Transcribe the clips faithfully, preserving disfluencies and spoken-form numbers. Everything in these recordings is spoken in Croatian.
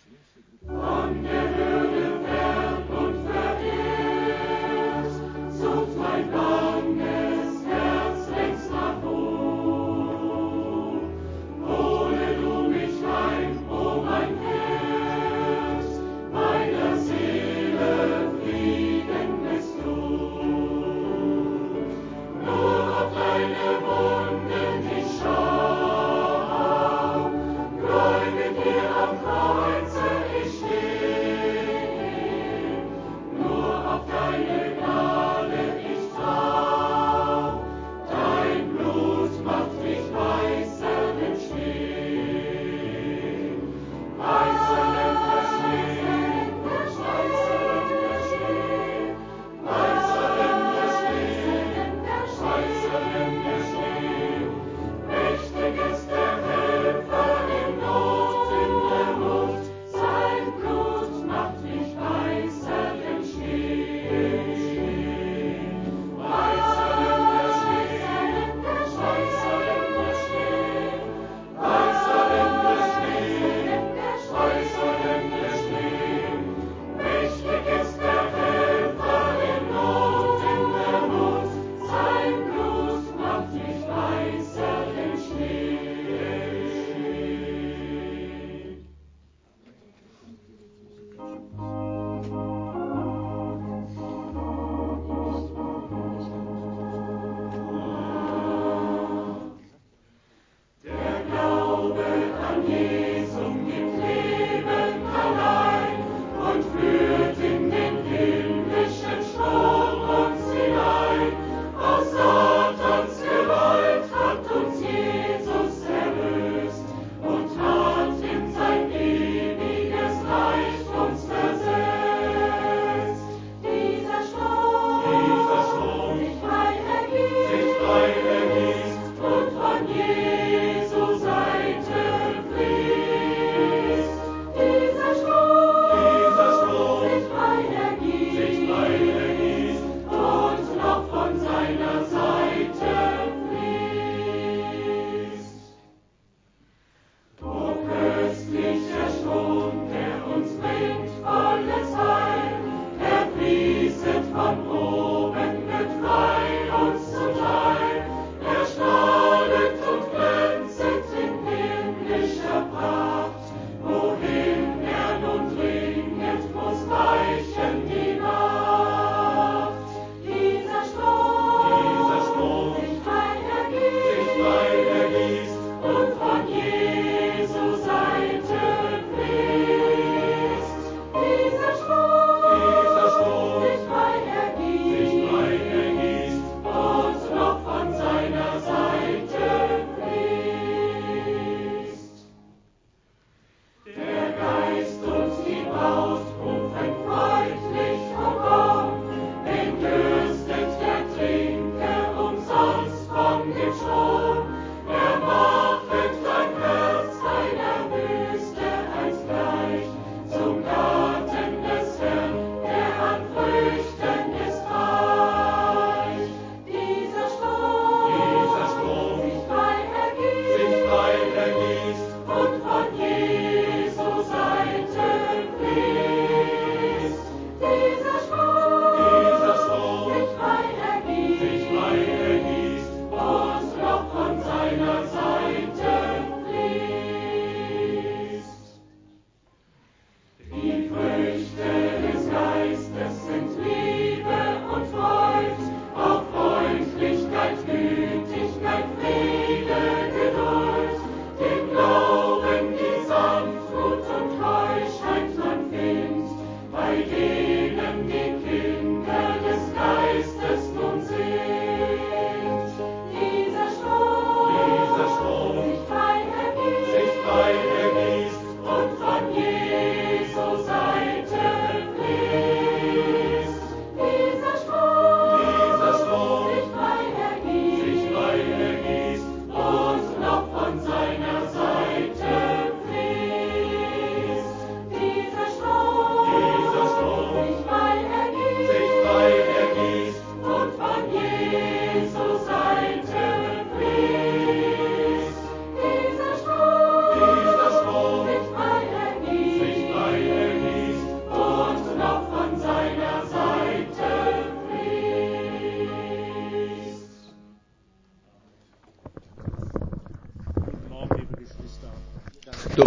Von der Würde fern und verehrt, sucht mein banges Herz längst nach Ruh. Hole du mich heim, o mein Herz, meiner Seele Frieden lässt du. Nur auf deine Wunden ich schau, gläubig hier am Kreuze ich steh.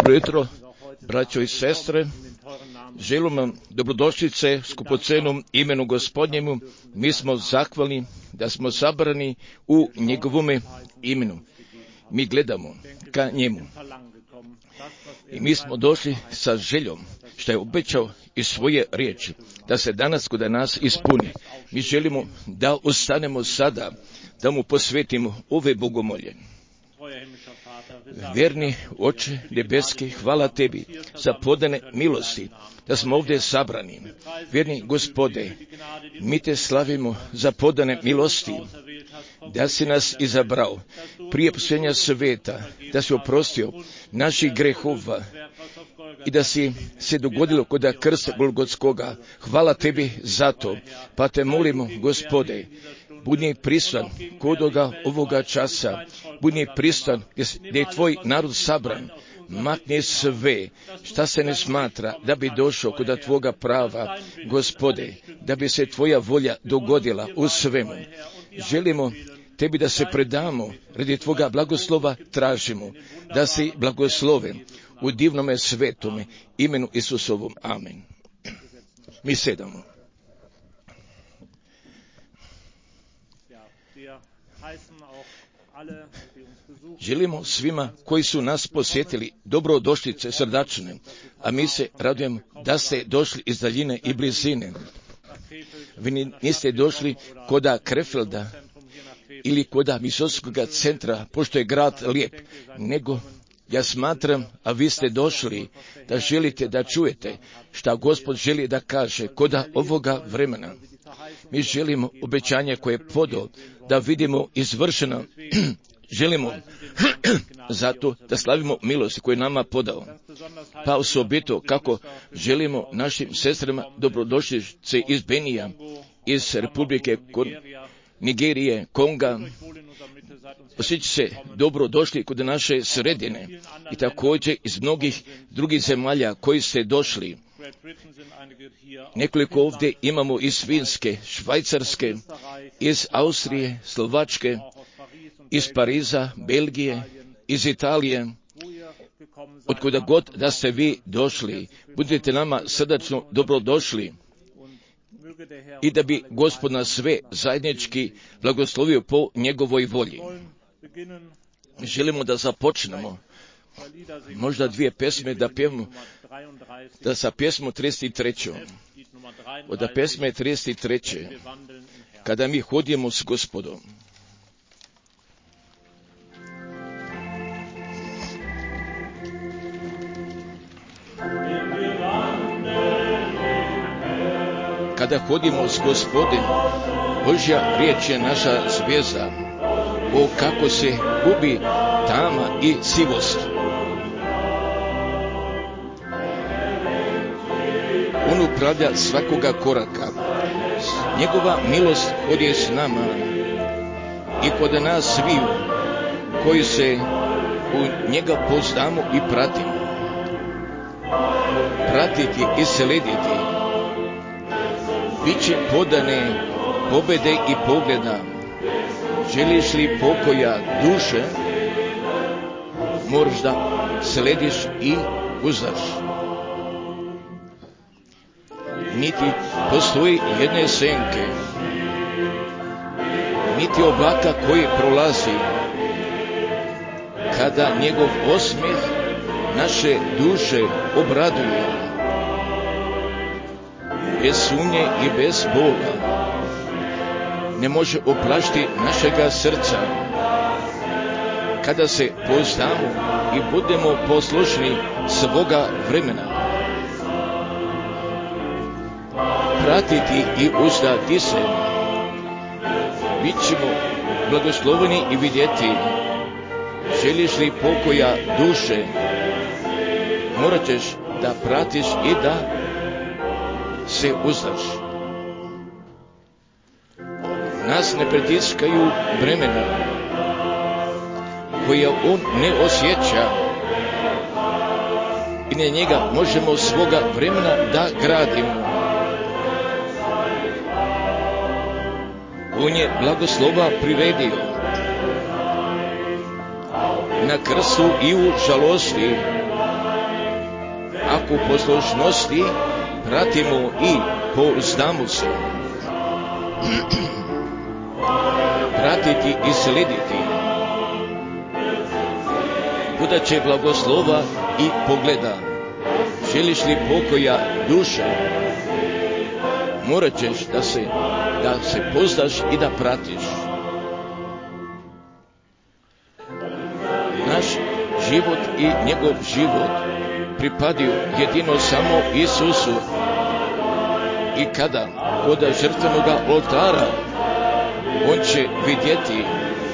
Dobro jutro, braćo i sestre. Želim vam dobrodošlice skupocenom imenu Gospodnjemu. Mi smo zahvalni da smo sabrani u njegovome imenu. Mi gledamo ka njemu. I mi smo došli sa željom, što je obećao iz svoje riječi, da se danas kod nas ispuni. Mi želimo da ostanemo sada, da mu posvetimo ove bogomolje. Vjerni Oče nebeski, hvala tebi za podane milosti, da smo ovdje sabrani. Vjerni Gospode, mi te slavimo za podane milosti, da si nas izabrao prije posljednja sveta, da si oprostio naših grehova i da si se dogodilo kod krsta Golgotskoga. Hvala tebi za to, pa te molimo, Gospode, budi pristan kod ovoga časa, budi pristan gdje je tvoj narod sabran, makni sve šta se ne smatra da bi došao kod tvoga prava, Gospode, da bi se tvoja volja dogodila u svemu. Želimo tebi da se predamo, radi tvoga blagoslova tražimo, da si blagosloven u divnome svetome imenu Isusovom. Amen. Mi sedamo. Želimo svima koji su nas posjetili dobrodošlice srdačne, a mi se radujemo da ste došli iz daljine i blizine. Vi niste došli koda Krefelda ili koda misijskog centra, pošto je grad lijep, nego ja smatram, a vi ste došli da želite da čujete šta Gospod želi da kaže koda ovoga vremena. Mi želimo obećanje koje je podao da vidimo izvršeno. Želimo zato da slavimo milosti koje je nama podao. Pa osobito kako želimo našim sestrama dobrodošlice iz Benija, iz Republike Nigerije, Konga, osjeća se dobro došli kod naše sredine i također iz mnogih drugih zemalja koji ste došli. Nekoliko ovdje imamo iz Finske, Švajcarske, iz Austrije, Slovačke, iz Pariza, Belgije, iz Italije, otkuda god da ste vi došli, budite nama srdačno dobrodošli i da bi Gospod nas sve zajednički blagoslovio po njegovoj volji. Želimo da započnemo možda dvije pesme da pjevamo, da sa pjesmom trideset tri. Od pesme trideset tri. Kada mi hodimo s Gospodom. Kada hodimo s Gospodom, Božja riječ je naša zvijezda. O, kako se gubi tama i sivost. On upravlja svakoga koraka. Njegova milost hodje s nama i kod nas sviju koji se u njega poznamo i pratimo. Pratiti i slediti bit će podane pobjede i pogleda. Želiš li pokoja duše, moraš da slediš i uzdaš. Niti postoji jedne senke, niti oblaka koji prolazi, kada njegov osmijeh naše duše obraduje. Bez sumnje i bez bola ne može oplašiti našega srca. Kada se pouzdamo i budemo poslušni svoga vremena, pratiti i uzdati se, bit ćemo blagosloveni i vidjeti. Želiš li pokoja duše, morat ćeš da pratiš i da se uzdaš. Nas ne pritiskaju bremena koje on ne osjeća i na njega možemo svoga vremena da gradimo. On je blagoslova priredio na krstu i u žalosti u poslušnosti pratimo i pouzdamo se. Pratiti i slijediti. Podaće blagoslova i pogleda. Želiš li pokoja duše? Morat ćeš da se, da se pozdaš i da pratiš. Naš život i njegov život pripadaju jedino samo Isusu. I kada kod žrtvenoga oltara on će vidjeti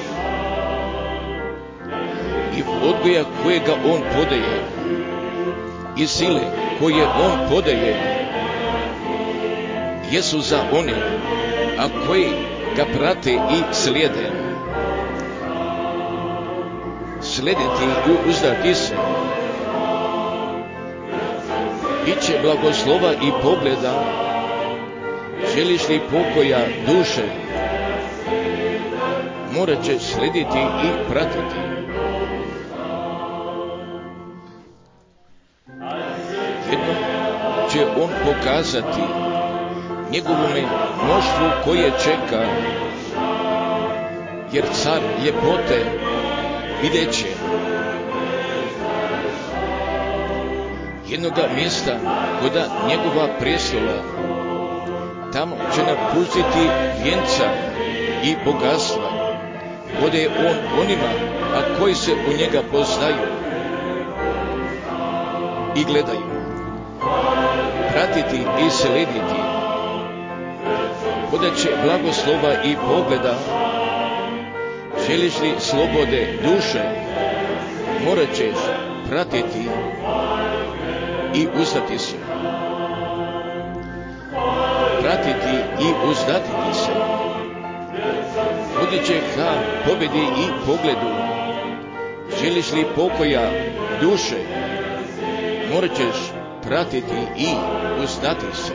i odgoja kojega on podaje i sile koje on podaje jesu za one, a koji ga prate i slijede. Slijediti i uzdati se. Biće blagoslova i pogleda. Želiš li pokoja duše? Morat će slijediti i pratiti. Jedno će on pokazati njegovome mnoštvu koje čeka, jer car ljepote vidjet će jednoga mjesta koda njegova prijestola. Tamo će napustiti vjenca i bogatstva, odaje on onima, a koji se u njega poznaju i gledaju. Pratiti i slijediti. Podaće blagoslova i pogleda. Želiš li slobode duše? Morat ćeš pratiti i uzdati se. Pratiti i uzdatiti se. Vodit će ka pobjedi i pogledu. Želiš li pokoja duše? Morat ćeš pratiti i uzdati se.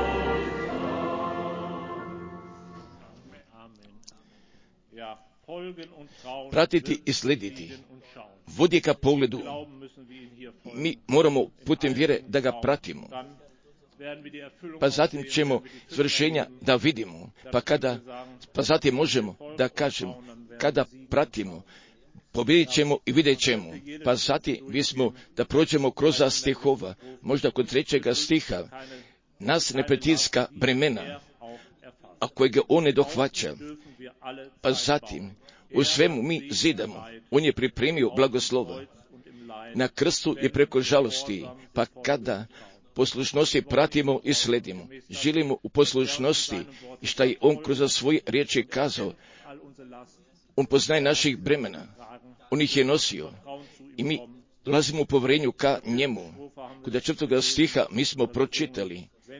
Pratiti i slijediti. Vodi ka pogledu. Mi moramo putem vjere da ga pratimo. Pa zatim ćemo svršenja da vidimo. Pa kada, pa zatim možemo da kažemo, kada pratimo, pobjedit ćemo i vidjet ćemo. Pa zatim bismo da prođemo kroz stihova, možda kod trećega stiha, nas ne pritiska bremena, a kojega on ne dohvaća. Pa zatim, u svemu mi zidamo. On je pripremio blagoslova. Na krstu i preko žalosti, pa kada poslušnosti pratimo i sledimo, želimo u poslušnosti i šta je on kroz svoje riječi kazao. On poznaje naših bremena, on ih je nosio i mi dolazimo u povjerenju ka njemu. Kod četvrtoga stiha mi smo pročitali,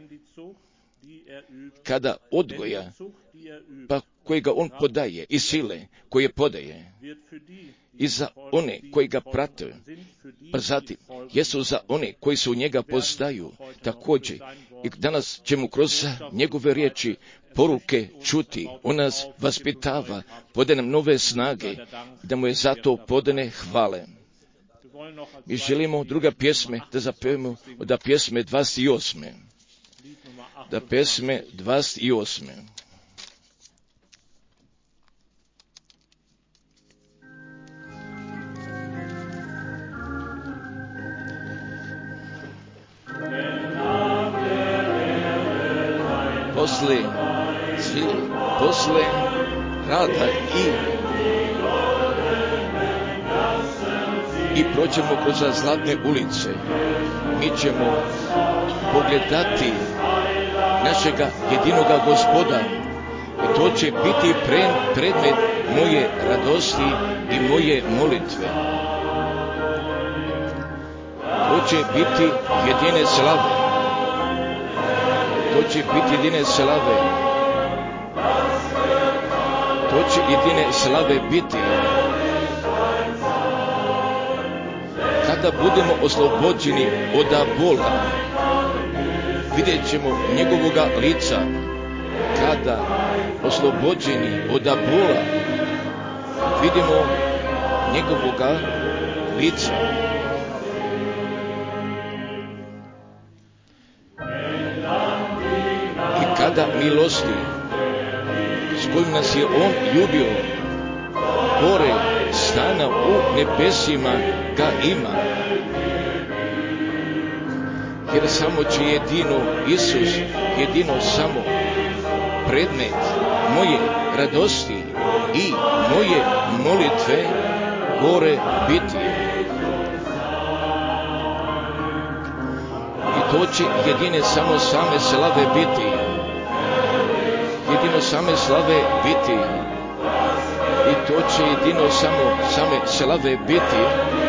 kada odgoja, pa kojega on podaje i sile koje podaje i za one koji ga prate, pa zatim jesu za one koji se u njega poznaju. Također i danas ćemo kroz njegove riječi poruke čuti. On nas vaspitava, podaje nam nove snage, da mu je zato podane hvale. Mi želimo druga pjesme da zapevamo od pjesme dvadeset osme. Da pjesme dvadeset osme. Posle, posle rada i i prođemo kroz zlatne ulice, mi ćemo pogledati našega jedinoga Gospoda i to će biti pre, predmet moje radosti i moje molitve. To će biti jedine slave. To će biti jedine slave. To će jedine slave biti. Kada budemo oslobođeni od bola, vidjet ćemo njegovoga lica. Kada oslobođeni od bola, vidimo njegovoga lica. sada milosti s kojim nas je On ljubio, gore stana u nebesima ga ima. Jer samo će jedino Isus, jedino samo predmet moje radosti i moje molitve gore biti. I to će jedine samo same slave biti. Jedino same slave biti. I to će jedino samo same slave biti.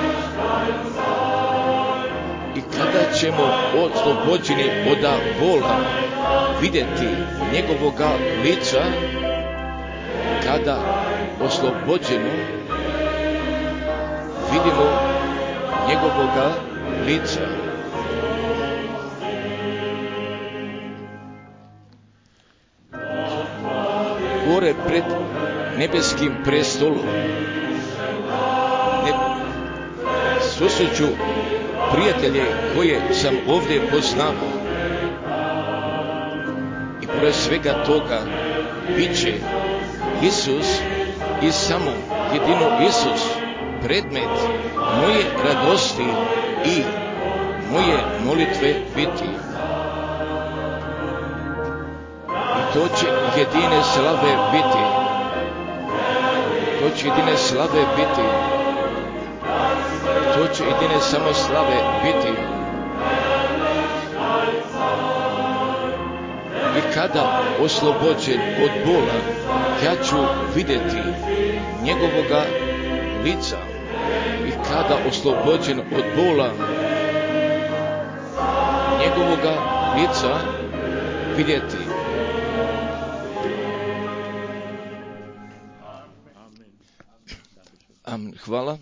I kada ćemo oslobođeni od bola vidjeti njegovoga lica, kada oslobođeno vidimo njegovoga lica. Gore pred nebeskim prestolom ne susreću prijatelje koje sam ovdje poznao. I pored svega toga bit će Isus i samo jedino Isus predmet moje radosti i moje molitve biti. I to će jedine slave biti. To će jedine slave biti. To će jedine samo slave biti. I kada oslobođen od bola, ja ću vidjeti njegovoga lica. I kada oslobođen od bola, njegovoga lica vidjeti. Amen. Hvala.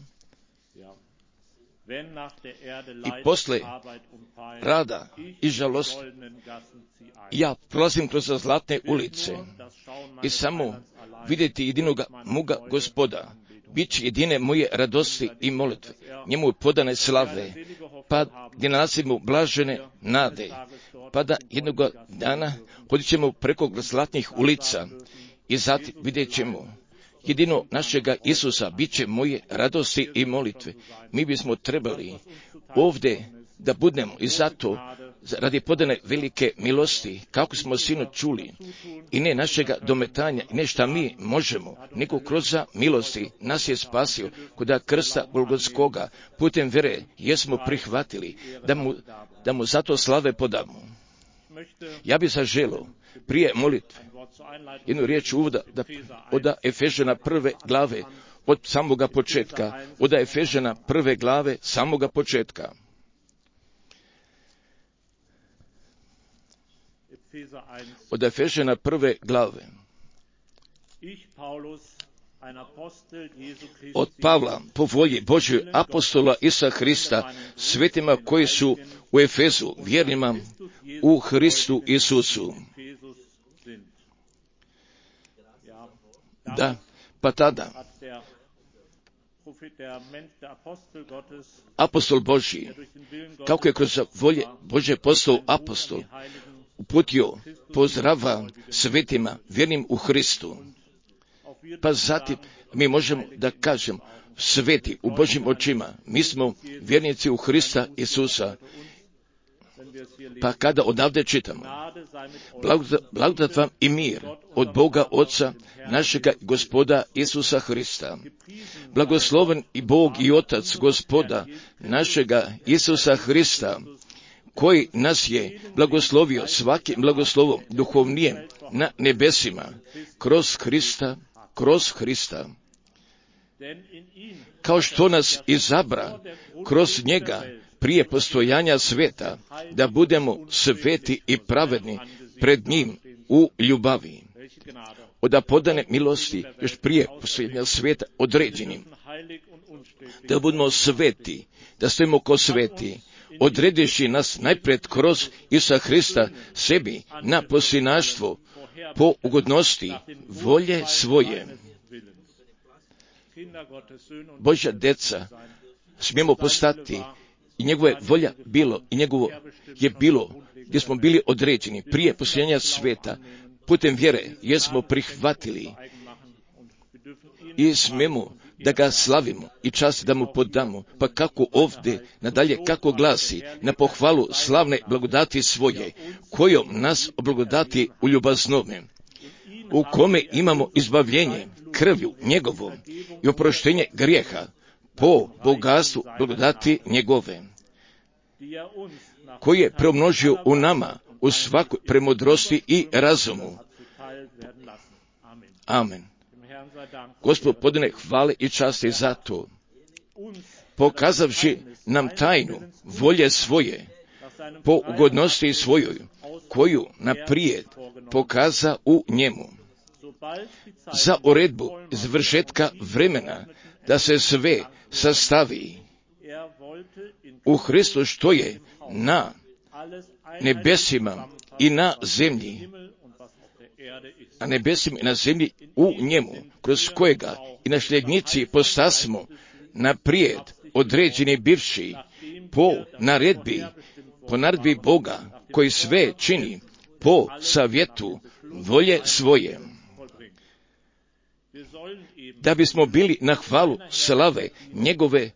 I posle rada i žalosti ja prolazim kroz zlatne ulice i samo vidjeti jedinoga moga Gospoda, bit će jedine moje radosti i molitve, njemu podane slave, pa gdje nalazimo blažene nade, pa da jednog dana hodit ćemo preko zlatnih ulica i zatim vidjet ćemo jedino našega Isusa, bit će moje radosti i molitve. Mi bismo trebali ovdje da budemo i zato radi podane velike milosti, kako smo sinoć čuli, i ne našega dometanja, ne šta mi možemo, nego kroz milosti nas je spasio, kod krsta Golgotskoga, putem vere jesmo prihvatili, da mu, da mu zato slave podamo. Ja bih zaželio prije molitve jednu riječ uvoda da, od Efežana prve glave, od samoga početka, od Efežana prve glave, samoga početka. Od Efežana prve glave. Od Pavla, po volji Božjoj, apostola Isa Hrista, svetima koji su u Efezu, vjernima u Hristu Isusu. Da, pa tada apostol Božji, kako je kroz volje Božje postao apostol, uputio pozdrava svetima vjernim u Hristu. Pa zatim mi možemo da kažemo sveti u Božjim očima, mi smo vjernici u Hrista Isusa. Pa kada odavde čitamo, blagodat vam i mir od Boga Oca, našega Gospoda Isusa Hrista. Blagosloven i Bog i Otac Gospoda našega Isusa Hrista, koji nas je blagoslovio svakim blagoslovom duhovnijem na nebesima, kroz Hrista, kroz Hrista. Kao što nas izabra kroz njega prije postojanja sveta, da budemo sveti i pravedni pred njim u ljubavi. Od podane milosti još prije postojanja sveta određenim, da budemo sveti, da stojimo ko sveti, odrediši nas najpred kroz Isusa Hrista sebi na posljednaštvo po ugodnosti volje svoje. Božja deca smijemo postati i njegove volja bilo i njegovo je bilo gdje smo bili određeni prije posljednja sveta putem vjere, jer smo prihvatili i smemo da ga slavimo i čast da mu podamo, pa kako ovdje nadalje, kako glasi, na pohvalu slavne blagodati svoje, kojom nas oblagodati u ljubaznome, u kome imamo izbavljenje krvju njegovom i oproštenje grijeha po bogatstvu blagodati njegove, koji je preumnožio u nama u svakoj premudrosti i razumu. Amen. Gospod podane hvale i časti za to, pokazavši nam tajnu volje svoje, po ugodnosti svojoj, koju naprijed pokaza u njemu, za uredbu završetka vremena, da se sve sastavi u Hristu, što je na nebesima i na zemlji, na nebesima i na zemlji u njemu, kroz kojega i nasljednici postasmo naprijed određeni bivši po naredbi, po naredbi Boga, koji sve čini po savjetu volje svoje, da bismo bili na hvalu slave njegove,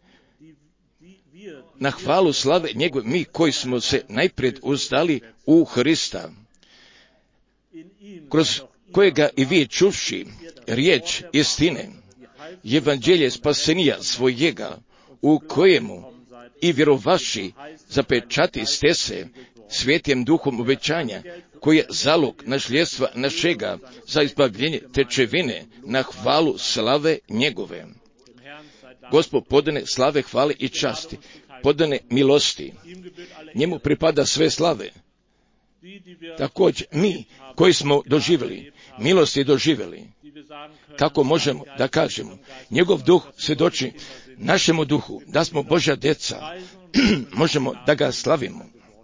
na hvalu slave njegove, mi koji smo se najprijed uzdali u Hrista, kroz kojega i vi čuvši riječ istine, evanđelje spasenija svojega, u kojemu i vjerovaši zapečati ste se svetim duhom obećanja, koji je zalog nasljedstva našega za izbavljenje tečevine na hvalu slave njegove. Gospod podane slave, hvale i časti, podane milosti. Njemu pripada sve slave. Također mi koji smo doživjeli, milosti doživjeli, kako možemo da kažemo, njegov duh svjedoči našemu duhu da smo Božja djeca, možemo da ga slavimo.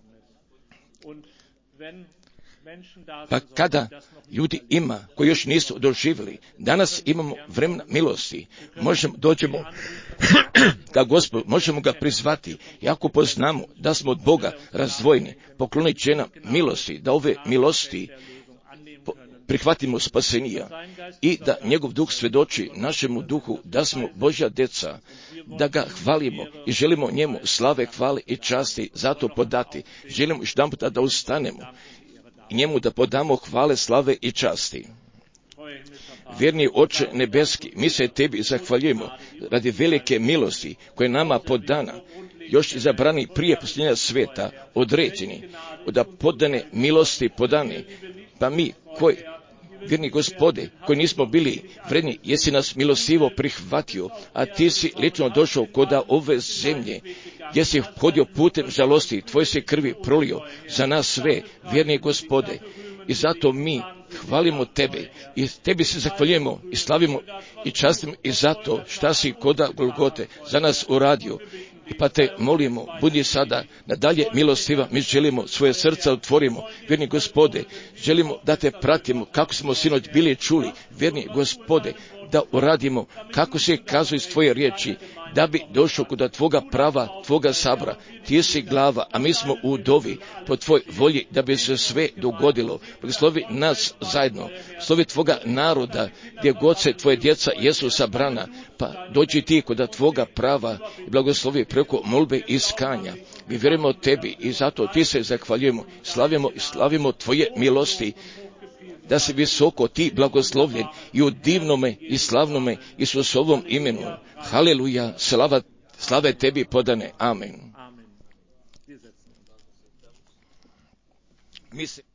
Pa kada ljudi ima koji još nisu doživjeli, danas imamo vremena milosti, možemo, dođemo ka Gospodu, možemo ga prizvati, i ako poznamo da smo od Boga razdvojeni, poklonit će nam milosti, da ove milosti prihvatimo spasenija i da njegov duh svjedoči našemu duhu da smo Božja djeca, da ga hvalimo i želimo njemu slave, hvale i časti zato podati. Želimo još jedan puta da ustanemo i njemu da podamo hvale, slave i časti. Vjerni Oče nebeski, mi se tebi zahvaljujemo radi velike milosti koje nama podana, još izabrani prije posljednja sveta, određeni, da podane milosti podani, pa mi koji, vjerni Gospode, koji nismo bili vredni, jesi nas milostivo prihvatio, a ti si lično došao koda ove zemlje, jesi hodio putem žalosti, tvoj se krvi prolio za nas sve, vjerni Gospode, i zato mi hvalimo tebe i tebi se zahvaljujemo i slavimo i častimo i zato šta si koda Golgote za nas uradio. Pa te molimo, budi sada nadalje milostiva, mi želimo svoje srca otvorimo, vjerni Gospode, želimo da te pratimo, kako smo sinoć bili čuli, vjerni Gospode, da uradimo kako se kazuje iz tvoje riječi, da bi došao kod tvoga prava, tvoga sabora. Ti si glava, a mi smo u dovi po tvoj volji, da bi se sve dogodilo. Blagoslovi nas zajedno, slovi tvoga naroda, gdje god se tvoje djeca jesu sabrana, pa dođi ti kod tvoga prava i blagoslovi preko molbe i iskanja. Mi vjerujemo tebi i zato ti se zahvaljujemo, slavimo i slavimo tvoje milosti, da si visoko ti blagoslovljen i u divnome i slavnome Isusovom imenu. Haleluja, slava, slave tebi podane. Amen. Mi se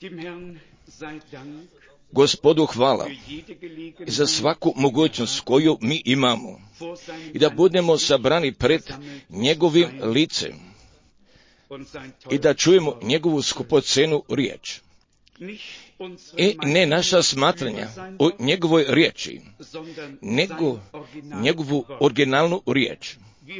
Gospodu hvala za svaku mogućnost koju mi imamo i da budemo sabrani pred njegovim licem i da čujemo njegovu skupocenu riječ. I ne naša smatranja o njegovoj riječi, nego njegovu originalnu riječ.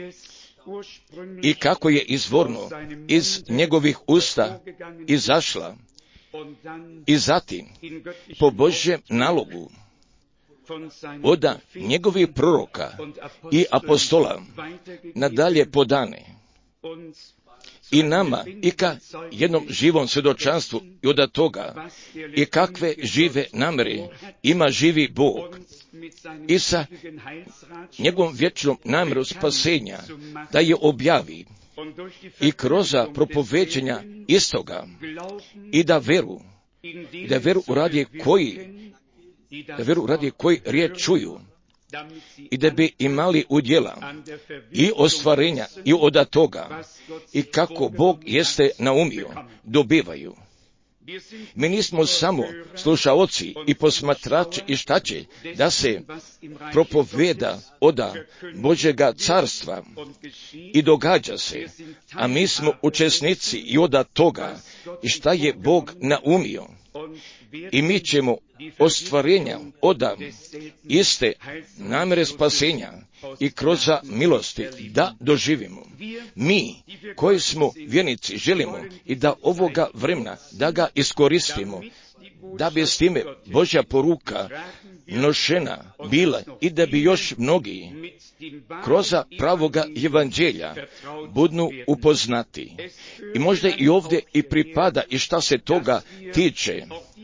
I kako je izvorno iz njegovih usta izašla i zatim po Božjem nalogu od njegovih proroka i apostola nadalje podane i nama i ka jednom živom svjedočanstvu i od toga i kakve žive namere ima živi Bog i sa njegovom vječnom namjerom spasenja da je objavi i kroz propoveđenja istoga i da veru da veru uradi koji da veru uradi koji riječ čuju i da bi imali udjela i ostvarenja i od toga i kako Bog jeste naumio dobivaju. Mi nismo samo slušaoci i posmatrači i šta će da se propoveda od Božjega carstva i događa se, a mi smo učesnici i od toga i šta je Bog naumio. I mi ćemo ostvarenja od iste namjere spasenja i kroz milosti da doživimo. Mi koji smo vjernici želimo i da ovoga vremena da ga iskoristimo, da bi s time Božja poruka nošena bila i da bi još mnogi kroz pravoga evanđelja budnu upoznati. I možda i ovdje i pripada i šta se toga tiče,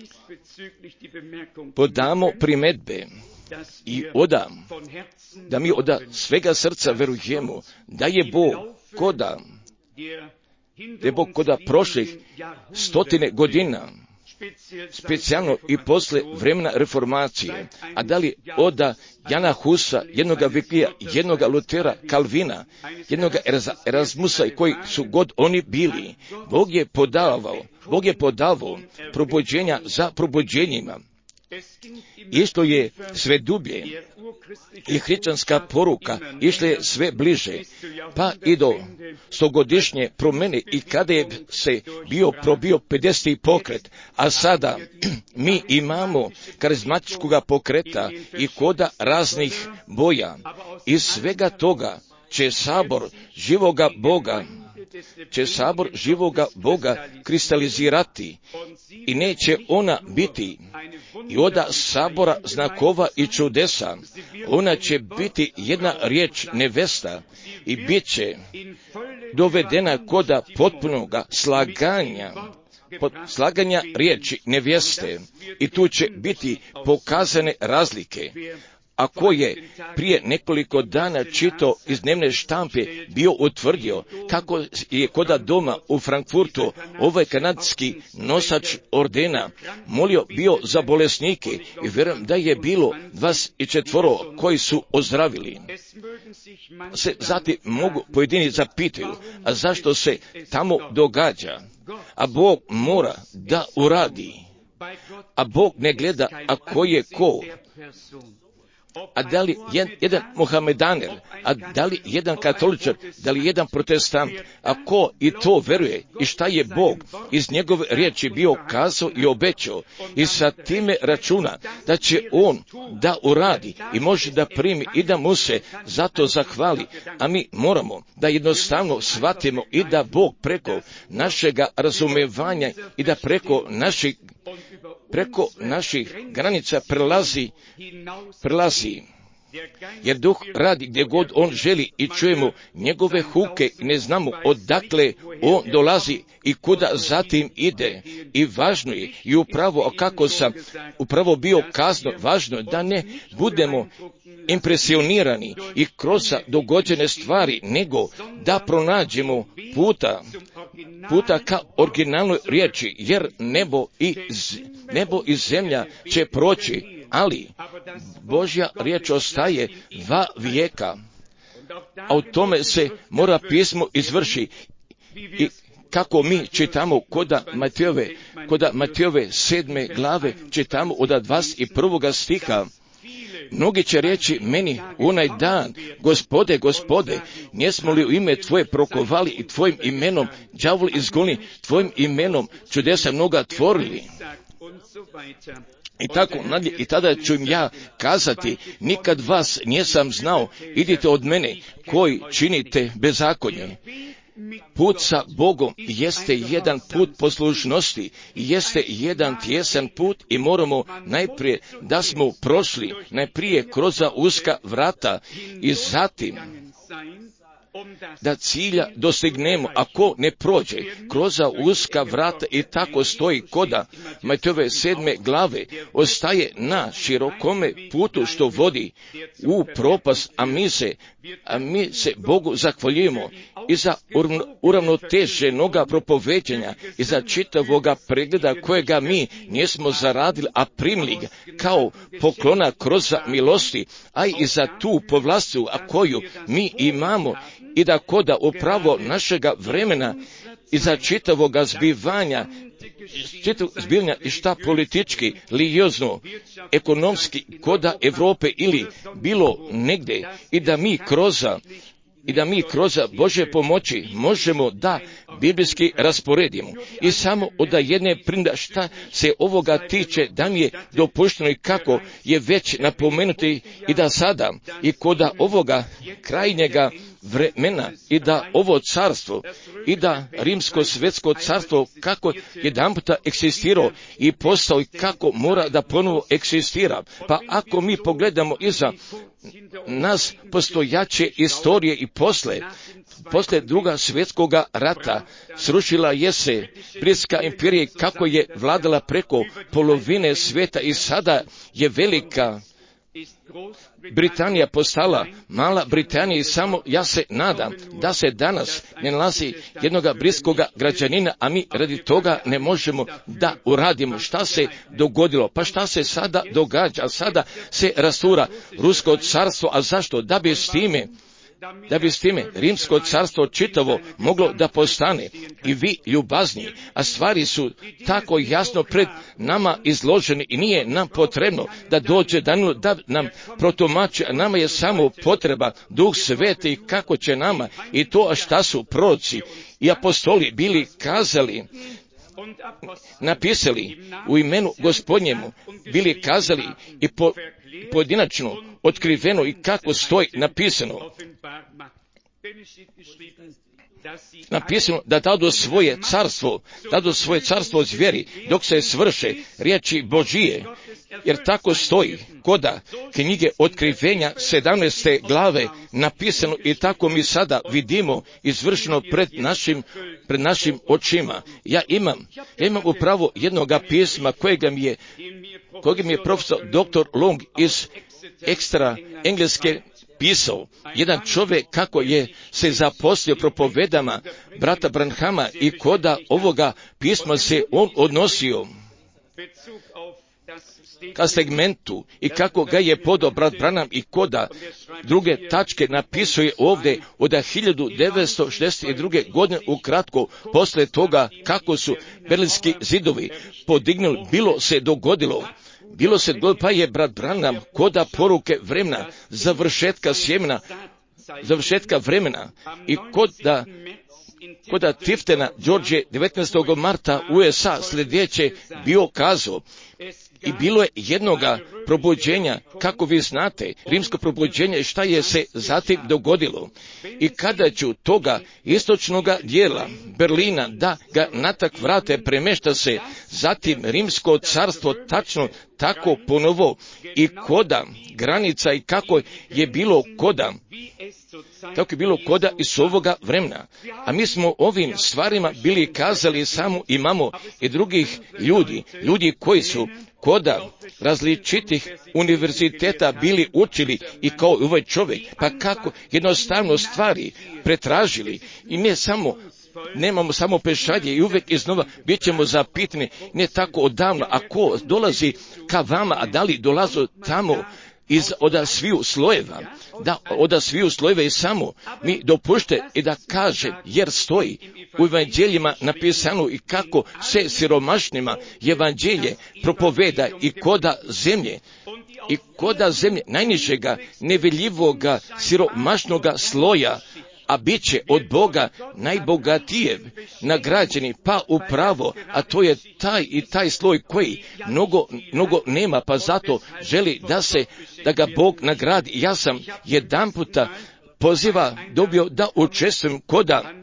podamo primedbe i odam, da mi od svega srca verujemo da je Bog koda, da je Bog koda prošlih stotine godina, specijalno i posle vremena reformacije, a da li od Jana Husa, jednoga Viklija, jednoga Lutera, Kalvina, jednoga Erasmusa i koji su god oni bili, Bog je podavao, Bog je podavao probuđenja za probuđenjima. Isto je sve dublje i hrišćanska poruka išla je sve bliže, pa i do stogodišnje promjene i kada je se bio probio pedeseti pokret, a sada mi imamo karizmatičkog pokreta i koda raznih boja. Iz svega toga će sabor živoga Boga će sabor živoga Boga kristalizirati i neće ona biti i od sabora znakova i čudesa, ona će biti jedna riječ nevesta i bit će dovedena koda potpunoga slaganja, pod slaganja riječi nevjeste i tu će biti pokazane razlike. Ako je prije nekoliko dana čito iz dnevne štampe bio utvrdio kako je koda doma u Frankfurtu ovaj kanadski nosač ordena molio bio za bolesnike i vjerujem da je bilo dvadeset četvoro koji su ozdravili. Se zatim mogu pojedini zapitaju, a zašto se tamo događa? A Bog mora da uradi. A Bog ne gleda, a ko je ko. A da li jedan Mohamedaner, a da li jedan katoličar, da li jedan protestant, a ko i to veruje i šta je Bog iz njegove riječi bio kazao i obećao i sa time računa da će on da uradi i može da primi i da mu se zato zahvali, a mi moramo da jednostavno shvatimo i da Bog preko našega razumevanja i da preko naših preko naših granica prelazi, prelazi. Jer duh radi gdje god on želi i čujemo njegove huke i ne znamo odakle on dolazi i kuda zatim ide. I važno je i upravo, a kako sam upravo bio kazno, važno je da ne budemo impresionirani i kroz dogođene stvari, nego da pronađemo puta, puta ka originalnoj riječi, jer nebo i, nebo i zemlja će proći, ali Božja riječ ostaje va vijeka. A u tome se mora pismo izvrši. I kako mi čitamo koda Matejove, koda Matejove sedme glave, čitamo od dvadeset prvog stiha, mnogi će reći meni u onaj dan, Gospode, Gospode, njesmo li u ime Tvoje prokovali i Tvojim imenom đavol izgoni, Tvojim imenom čudesa mnoga tvorili. I tako nadalje, i tada ću im ja kazati, nikad vas nisam znao, idite od mene koji činite bezakonje. Put sa Bogom jeste jedan put poslušnosti, jeste jedan tjesan put i moramo najprije da smo prošli najprije kroz uska vrata i zatim da cilja dostignemo, ako ne prođe kroz uska vrata i tako stoji koda Matejove sedme glave, ostaje na širokome putu što vodi u propast, a mi se, a mi se Bogu zahvaljujemo i za uravnoteženoga propoveđenja i za čitavoga pregleda kojega mi nismo zaradili, a primili ga kao poklona kroz milosti, a i za tu povlastu, a koju mi imamo, i da koda upravo našega vremena i za čitavoga zbivanja, čitavog zbivanja i šta politički, lijozno, ekonomski, koda Evrope ili bilo negdje, i da mi kroz i da mi kroz Božje pomoći možemo da biblijski rasporedimo. I samo od jedne prinda šta se ovoga tiče, da mi je dopušteno i kako je već napomenuti i da sada i koda ovoga krajnjega vremena i da ovo carstvo i da rimsko svetsko carstvo kako jedan puta eksistirao i postao i kako mora da ponovo eksistira. Pa ako mi pogledamo iza nas postojaće istorije i posle, posle druga svjetskoga rata srušila je se Britska imperija kako je vladala preko polovine svijeta i sada je velika Britanija postala mala Britanija i samo ja se nadam da se danas ne nalazi jednoga britskoga građanina, a mi radi toga ne možemo da uradimo. Šta se dogodilo? Pa šta se sada događa? Sada se rastura Rusko carstvo, a zašto? Da bi s time da bi s time Rimsko carstvo čitavo moglo da postane i vi ljubazni, a stvari su tako jasno pred nama izloženi i nije nam potrebno da dođe Danilo da nam protumači, a nama je samo potreba Duh Sveti kako će nama i to, a šta su proroci i apostoli bili kazali, napisali u imenu Gospodnjemu, bili kazali i po, pojedinačno otkriveno i kako stoji napisano. Napisano da dadu svoje carstvo, dadu svoje carstvo zvijeri, dok se svrše riječi Božije, jer tako stoji koda knjige Otkrivenja sedamnaeste glave napisano i tako mi sada vidimo izvršeno pred našim, pred našim očima. Ja imam, ja imam upravo jednoga pisma kojega mi je, kojega mi je profesor doktor Long iz ekstra engleske pisao, jedan čovjek kako je se zaposlio propovedama brata Branhama i koda ovoga pisma se on odnosio ka segmentu i kako ga je podao brat Branham i koda druge tačke napisuje ovdje od hiljadu devetsto šezdeset druge. godine ukratko posle toga kako su berlinski zidovi podignuli, bilo se dogodilo Bilo se dogodilo, pa je brat Branham koda poruke vremena, završetka sjemena, završetka vremena i koda, koda Tiftena George devetnaestog marta u S A sljedeće bio kazao. I bilo je jednoga probuđenja, kako vi znate, rimsko probuđenje, šta je se zatim dogodilo. I kada ću toga istočnoga dijela Berlina da ga natak vrate, premešta se zatim rimsko carstvo tačno tako ponovo i koda granica i kako je bilo koda, tako je bilo koda iz ovoga vremena. A mi smo ovim stvarima bili kazali samo imamo i drugih ljudi, ljudi koji su koda različitih univerziteta bili učili i kao ovaj čovjek, pa kako jednostavno stvari pretražili i ne samo nemamo samo pešadje i uvijek iznova bit ćemo zapitani, ne tako odavno, a ko dolazi ka vama, a da li dolazu tamo iz oda sviju slojeva, da oda sviju slojeva i samo mi dopušte i da kaže, jer stoji u evanđeljima napisano i kako se siromašnima evanđelje propoveda i koda zemlje, i koda zemlje najnižega neveljivoga siromašnoga sloja, a bit će od Boga najbogatijev nagrađeni, pa upravo, a to je taj i taj sloj koji mnogo, mnogo nema, pa zato želi da se, da ga Bog nagradi. Ja sam jedan puta poziva dobio da učestvujem koda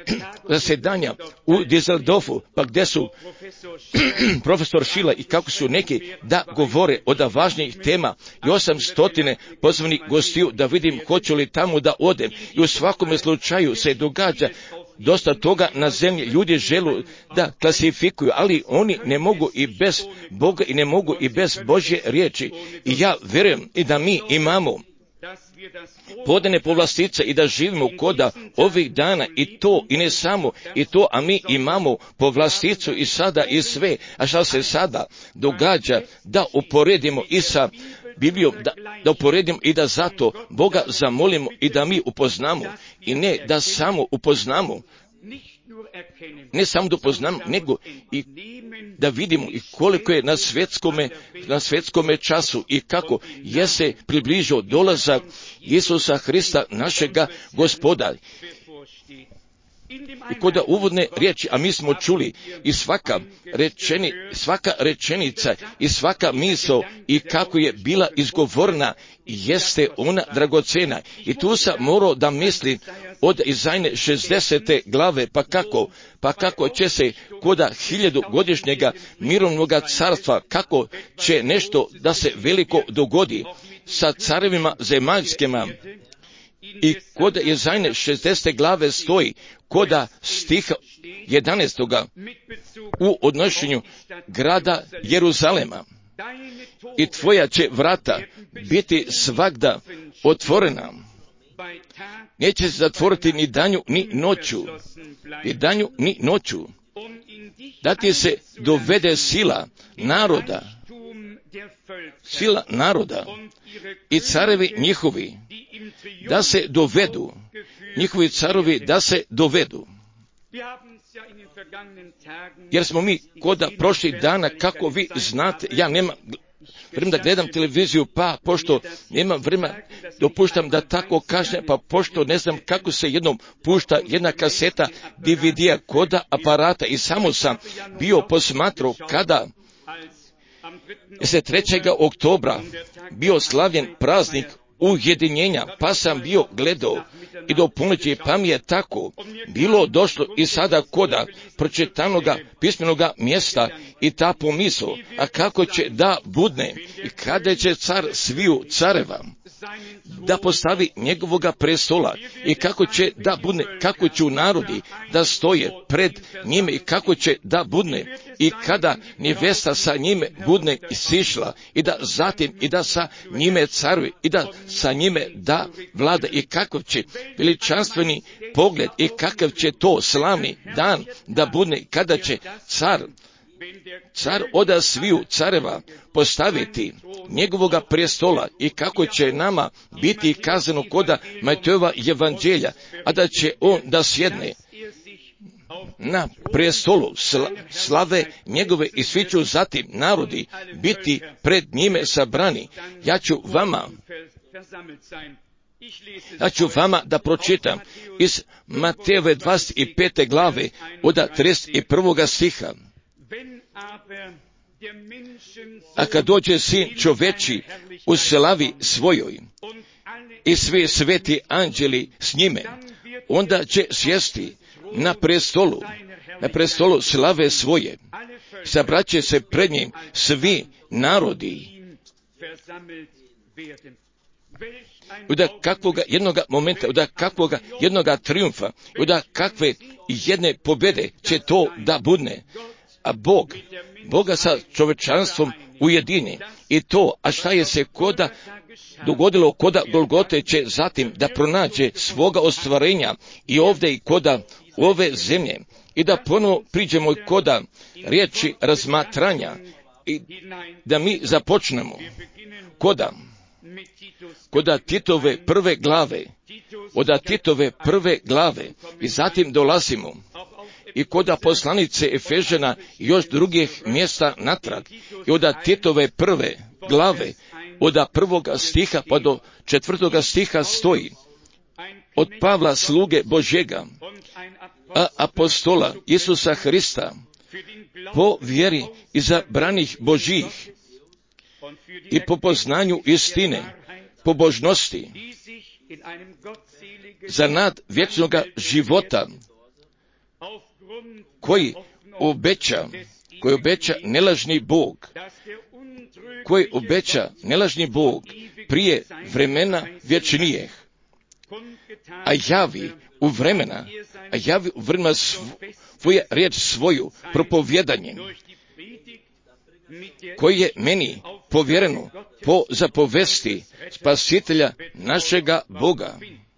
zasjedanja u Düsseldorfu, pa gdje su profesor Schiller i kako su neki da govore o da važnijih tema i osam stotine pozvanih gostiju da vidim hoću li tamo da odem. I u svakome slučaju se događa dosta toga na zemlji, ljudi žele da klasifikuju, ali oni ne mogu i bez Boga i ne mogu i bez Božje riječi. I ja vjerujem i da mi imamo podane povlastice i da živimo koda ovih dana i to i ne samo i to, a mi imamo povlasticu i sada i sve. A šta se sada događa da uporedimo i sa Biblijom, da, da uporedimo i da zato Boga zamolimo i da mi upoznamo i ne da samo upoznamo, ne samo da upoznamo, nego i da vidimo i koliko je na svjetskome, na svjetskome času i kako je se približio dolazak Isusa Hrista, našega Gospoda. I kod uvodne riječi, a mi smo čuli i svaka, rečeni, svaka rečenica i svaka misao i kako je bila izgovorena, jeste ona dragocena. I tu sam morao da mislim od Izajne šezdesete glave, pa kako, pa kako će se koda hiljadugodišnjega mirovnoga carstva, kako će nešto da se veliko dogodi sa carevima zemaljskima. I kod Izajne šezdesete glave stoji koda stiha jedanaestoga u odnošenju grada Jeruzalema. I tvoja će vrata biti svagda otvorena. Neće se zatvoriti ni danju ni noću, ni danju ni noću. Da ti se dovede sila naroda, sila naroda i carevi njihovi, da se dovedu, njihovi carovi da se dovedu. Jer smo mi koda prošli dana, kako vi znate, ja nemam vremena da gledam televiziju, pa pošto nemam vremena, dopuštam da tako kažem, pa pošto ne znam kako se jednom pušta jedna kaseta D V D-a koda aparata i samo sam bio posmatrao kada se trećeg oktobra bio slavljen praznik ujedinjenja, pa sam bio gledao i do ponoći, pa mi je tako bilo došlo i sada koda pročitanoga pismenoga mjesta i ta pomisao, a kako će da budne i kada će car sviju careva da postavi njegovoga prestola i kako će da budne, kako će u narodi da stoje pred njime i kako će da budne i kada nevesta sa njime budne isišla i da zatim i da sa njime caruje i da sa njime da vlada i kakav će veličanstveni pogled i kakav će to slavni dan da budne kada će car car oda sviju careva postaviti njegovoga prestola i kako će nama biti kazano koda Matejova evanđelja, a da će on da sjedne na prestolu sla, slave njegove i svi ću zatim narodi biti pred njime sabrani. Ja ću vama Ja ću vama da pročitam iz Matejove dvadeset pete glave od trideset prvog stiha. A kad dođe sin čoveči u slavi svojoj i svi sveti anđeli s njime, onda će sjesti na prestolu, na prestolu slave svoje. Sabraće se pred njim svi narodi. Od kakvoga jednoga momenta, od kakvoga jednoga triumfa, od kakve jedne pobjede će to da budne. A Bog, Boga sa čovečanstvom ujedini. I to, a šta je se koda dogodilo koda Golgote će zatim da pronađe svoga ostvarenja i ovdje i koda ove zemlje. I da ponovo priđemo i koda riječi razmatranja i da mi započnemo koda koda Titove prve glave, od Titove prve glave i zatim dolazimo i koda poslanice Efežana još drugih mjesta natrag i od Titove prve glave, od prvoga stiha pa do četvrtoga stiha stoji od Pavla sluge Božjega, a apostola Isusa Hrista, po vjeri izabranih Božjih i po poznanju istine, pobožnosti, za nad vječnoga života, koji obeća, koji obeća nelažni Bog, koji obeća nelažni Bog prije vremena vječnijih, a javi u vremena, a javi u vremena svoje riječ svoju propovjedanjem, koji je meni povjereno po zapovesti Spasitelja našega Boga.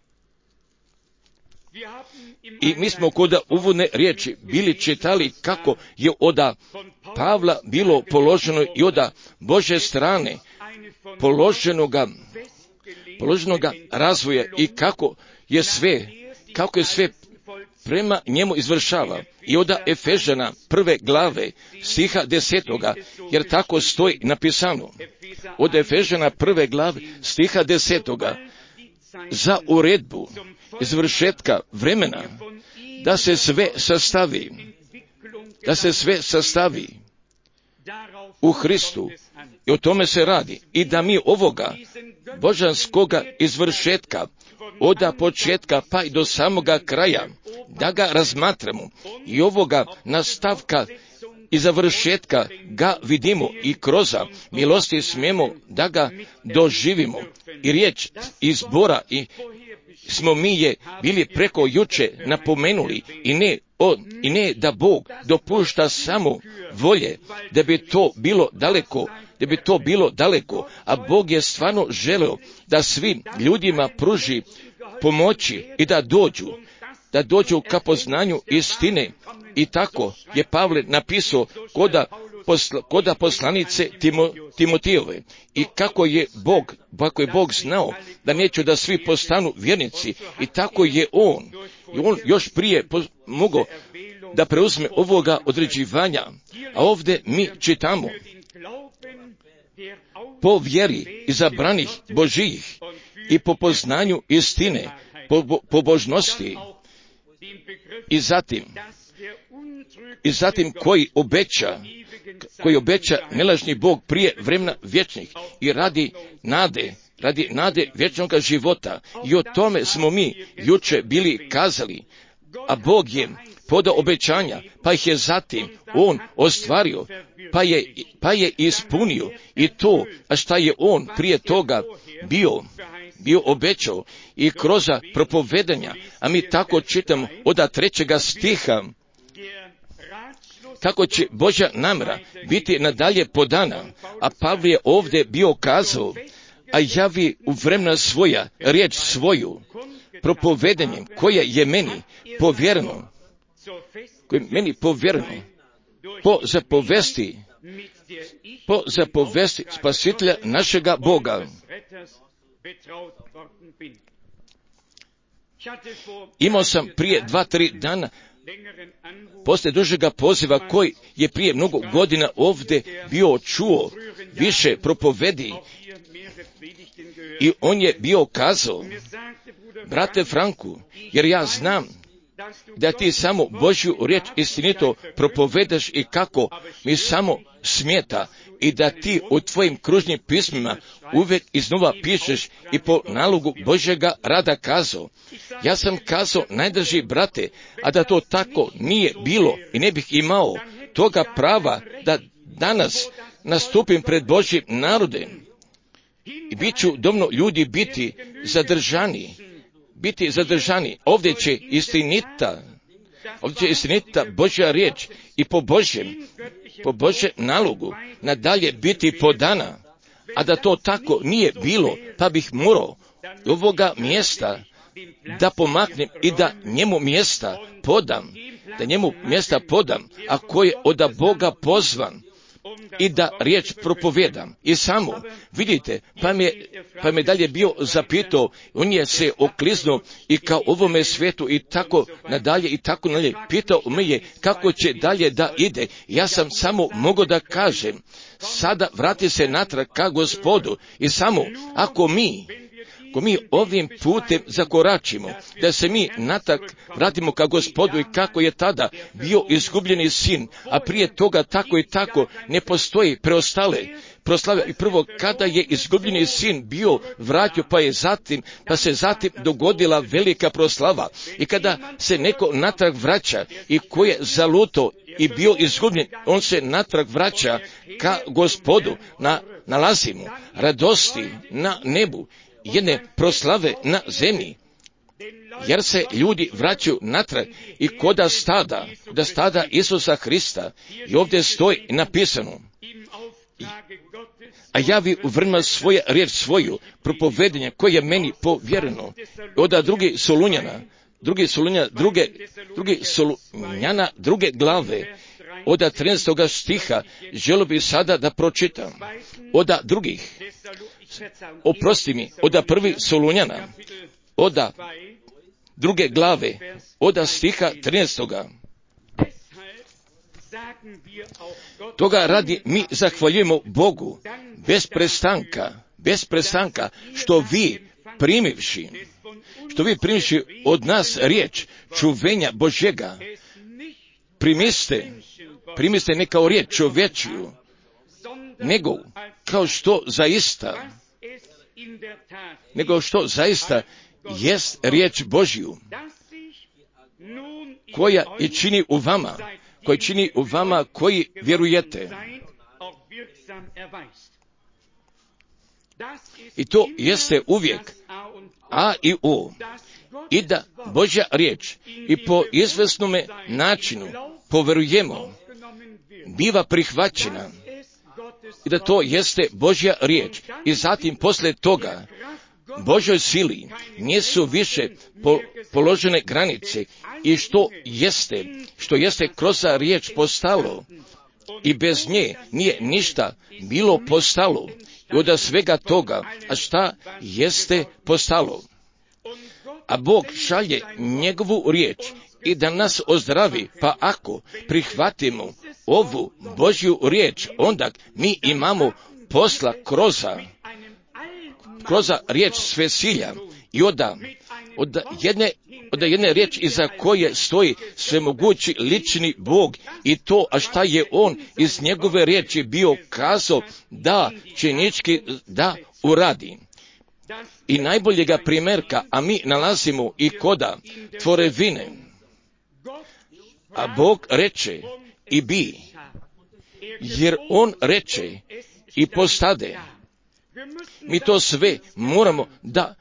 I mi smo kod uvodne riječi bili čitali kako je od Pavla bilo položeno i od Božje strane položenoga, položenoga razvoja i kako je sve, kako je sve prema njemu izvršava. I od Efežana prve glave stiha desetoga, jer tako stoji napisano. Od Efežana prve glave stiha desetoga, za uredbu izvršetka vremena, da se sve sastavi, da se sve sastavi u Hristu. I o tome se radi. I da mi ovoga božanskoga izvršetka od početka pa i do samoga kraja, da ga razmatramo i ovoga nastavka i završetka ga vidimo i kroz milosti smijemo da ga doživimo. I riječ izbora i smo mi je bili preko juče napomenuli i ne, o, i ne da Bog dopušta samo volje da bi to bilo daleko, da bi to bilo daleko, a Bog je stvarno želeo da svim ljudima pruži pomoći i da dođu, da dođu ka poznanju istine. I tako je Pavle napisao koda, posla, koda poslanice Timo, Timotijeve. I kako je Bog, kako je Bog znao da neće da svi postanu vjernici, i tako je on, i on još prije po, mogao da preuzme ovoga određivanja. A ovdje mi čitamo po vjeri izabranih Božijih i po poznanju istine, po, po, po božnosti, i zatim i zatim koji obeća, koji obeća nelažni Bog prije vremena vječnih i radi nade, radi nade vječnog života. I o tome smo mi juče bili kazali, a Bog je podao obećanja, pa ih je zatim on ostvario, pa je, pa je ispunio i to, a šta je on prije toga bio, bio obećao i kroz propovedanja, a mi tako čitamo od trećega stiha, kako će Božja namjera biti nadalje podana, a Pavle je ovdje bio kazao, a javi u vremena svoja riječ svoju propovedanjem koje je meni povjereno, koje je meni povjereno po zapovesti, po zapovesti Spasitelja našega Boga. Imao sam prije dva, tri dana poslije dužega poziva koji je prije mnogo godina ovdje bio čuo više propovedi i on je bio kazao, brate Franku, jer ja znam da ti samo Božju riječ istinito propovedaš i kako mi samo smeta i da ti u tvojim kružnim pismima uvijek iznova pišeš i po nalogu Božjega rada kazao. Ja sam kazao, najdrži brate, a da to tako nije bilo i ne bih imao toga prava da danas nastupim pred Božjim narodem i bit ću domno ljudi biti zadržani, biti zadržani. Ovdje će istinita, ovdje će istinita Božja riječ i po Božjem, po Božjem nalogu nadalje biti podana, a da to tako nije bilo, pa bih morao ovoga mjesta da pomaknem i da njemu mjesta podam, da njemu mjesta podam, a ko je od Boga pozvan i da riječ propovedam. I samo, vidite, pa me, pa me dalje bio zapitao, on je se okliznuo i kao ovome svijetu i tako nadalje i tako nadalje. Pitao me je kako će dalje da ide. Ja sam samo mogao da kažem, sada vrati se natrag ka Gospodu i samo ako mi, ako mi ovim putem zakoračimo, da se mi natak vratimo ka Gospodu i kako je tada bio izgubljeni sin, a prije toga tako i tako ne postoji preostale, proslavio. I prvo, kada je izgubljeni sin bio vratio, pa je zatim, pa se zatim dogodila velika proslava. I kada se neko natrag vraća i ko je zaluto i bio izgubljen, on se natrag vraća ka Gospodu, na, nalazi mu radosti na nebu, jedne proslave na zemlji. Jer se ljudi vraćaju natrag i koda stada, da stada Isusa Hrista. I ovdje stoji napisano, a javi u vremena svoje riječ svoju, propovedanje koje je meni povjereno. Od drugi Solunjana, drugi Solunjana, druge, drugi Solunjana, druge glave, od trinaestog stiha, želio bi sada da pročitam. Od drugih, oprosti mi, od prvi Solunjana, od druge glave, od stiha trinaestoga. Toga radi mi zahvaljujemo Bogu bez prestanka, bez prestanka, što vi primivši, što vi primivši od nas riječ čuvenja Božjega, primiste, primiste ne kao riječ čovječiju, nego kao što zaista, nego što zaista jest riječ Božju, koja i čini u vama, koji čini u vama koji vjerujete. I to jeste uvijek A i O. I da Božja riječ i po izvesnome načinu poverujemo, biva prihvaćena. I da to jeste Božja riječ. I zatim posle toga Božoj sili nisu više po, položene granice i što jeste, što jeste kroz riječ postalo i bez nje nije ništa bilo postalo i od svega toga, a šta jeste postalo. A Bog šalje njegovu riječ i da nas ozdravi, pa ako prihvatimo ovu Božju riječ, onda mi imamo posla kroza kroz riječ svesilja i od, od, jedne, od jedne riječi iza koje stoji svemogući lični Bog i to, a šta je on iz njegove riječi bio kazao da činički da uradi. I najboljega primjerka, a mi nalazimo i koda tvorevine. A Bog reče i bi, jer on reče i postade. Mi to sve moramo da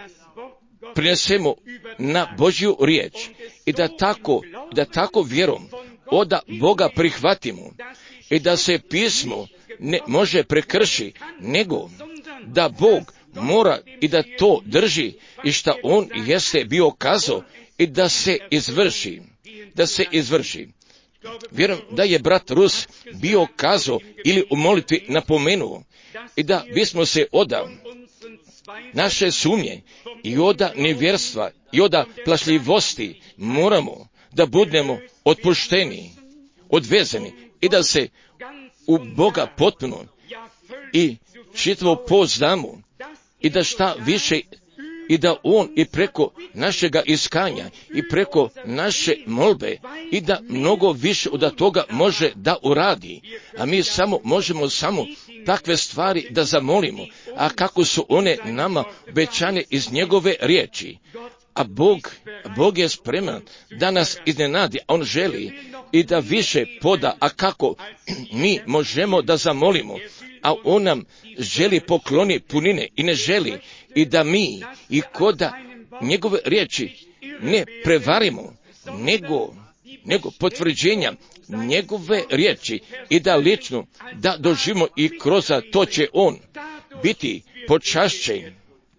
prinesemo na Božju riječ i da tako, da tako vjerom od Boga prihvatimo i da se pismo ne može prekrši, nego da Bog mora i da to drži i šta on jeste bio kazao i da se izvrši, da se izvrši. Vjerujem da je brat Rus bio kazao ili u molitvi napomenuo i da bismo se oda naše sumnje i oda nevjerstva i oda plašljivosti moramo da budemo otpušteni, odvezeni i da se u Boga potpuno i čitavo pouzdamo i da šta više i da on i preko našega iskanja i preko naše molbe i da mnogo više od toga može da uradi, a mi samo možemo samo takve stvari da zamolimo, a kako su one nama obećane iz njegove riječi. A Bog, Bog je spreman da nas iznenadi, on želi i da više poda, a kako mi možemo da zamolimo, a on nam želi pokloni punine i ne želi i da mi i koda njegove riječi ne prevarimo, nego, nego potvrđenja njegove riječi i da lično da doživimo i kroz to će on biti počašćen.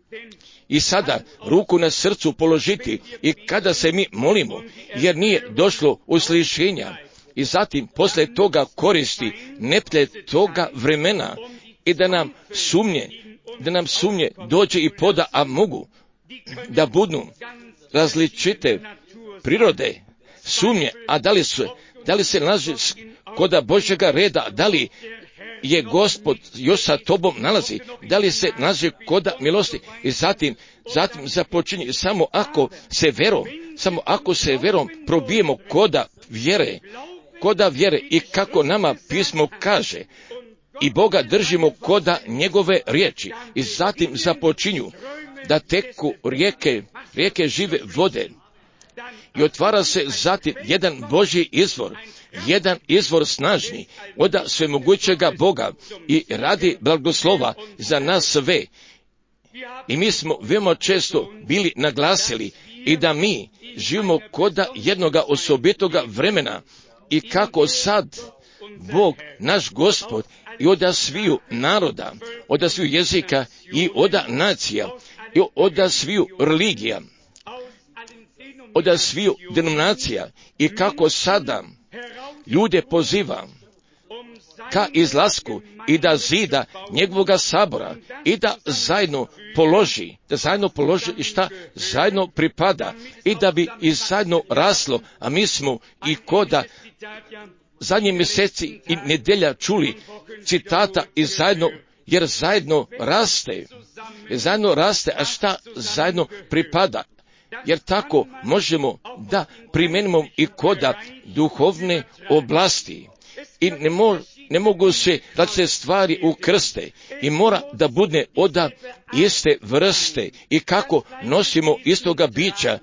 I sada ruku na srcu položiti i kada se mi molimo, jer nije došlo uslišenja i zatim posle toga koristi neplje toga vremena i da nam sumnje, da nam sumnje dođe i poda, a mogu da budu različite prirode sumnje, a da li se, da li se nalazi koda Božjega reda, da li je Gospod još sa tobom nalazi, da li se nalazi koda milosti i zatim, zatim započinje samo ako se verom, samo ako se verom probijemo koda vjere, koda vjere i kako nama pismo kaže, i Boga držimo koda njegove riječi i zatim započinju da teku rijeke, rijeke žive vode i otvara se zatim jedan Božji izvor, jedan izvor snažni od svemogućega Boga i radi blagoslova za nas sve. I mi smo veoma često bili naglasili i da mi živimo koda jednoga osobitoga vremena i kako sad Bog, naš Gospod, i od sviju naroda, od sviju jezika i od nacija i od sviju religija, od sviju denominacija i kako sada ljude poziva ka izlasku i da zida njegovoga sabora i da zajedno položi, da zajedno položi i šta zajedno pripada i da bi i zajedno raslo, a mi smo i koda zadnji mjeseci i nedelja čuli citata i zajedno, jer zajedno raste, jer zajedno raste, a šta zajedno pripada, jer tako možemo da primenimo i koda duhovne oblasti i ne, mo, ne mogu se da se stvari ukrste i mora da bude oda iste vrste i kako nosimo istoga bića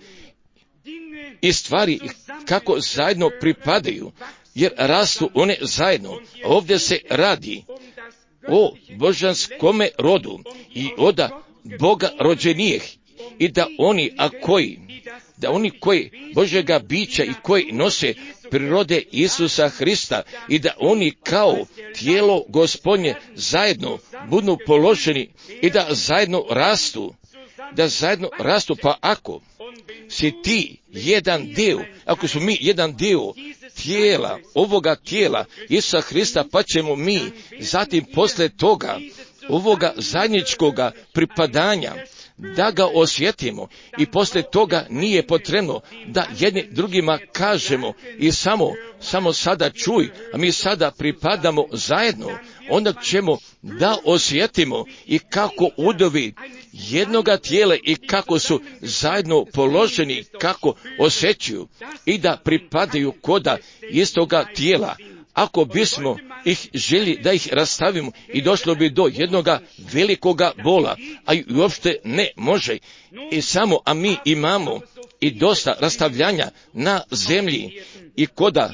i stvari kako zajedno pripadaju, jer rastu one zajedno. Ovdje se radi o božanskome rodu i oda Boga rođenijih i da oni, a koji, da oni koji Božjega bića i koji nose prirode Isusa Hrista i da oni kao tijelo Gospodnje zajedno budu položeni i da zajedno rastu, da zajedno rastu, pa ako si ti jedan dio, ako smo mi jedan dio tijela, ovoga tijela Isusa Hrista, pa ćemo mi zatim posle toga, ovoga zajedničkoga pripadanja, da ga osjetimo i posle toga nije potrebno da jedni drugima kažemo i samo, samo sada čuj, a mi sada pripadamo zajedno, onda ćemo da osjetimo i kako udovi jednoga tijela i kako su zajedno položeni, kako osjećaju i da pripadaju koda istoga tijela. Ako bismo ih želi da ih rastavimo i došlo bi do jednoga velikoga bola, a i uopšte ne može. I samo, a mi imamo i dosta rastavljanja na zemlji i koda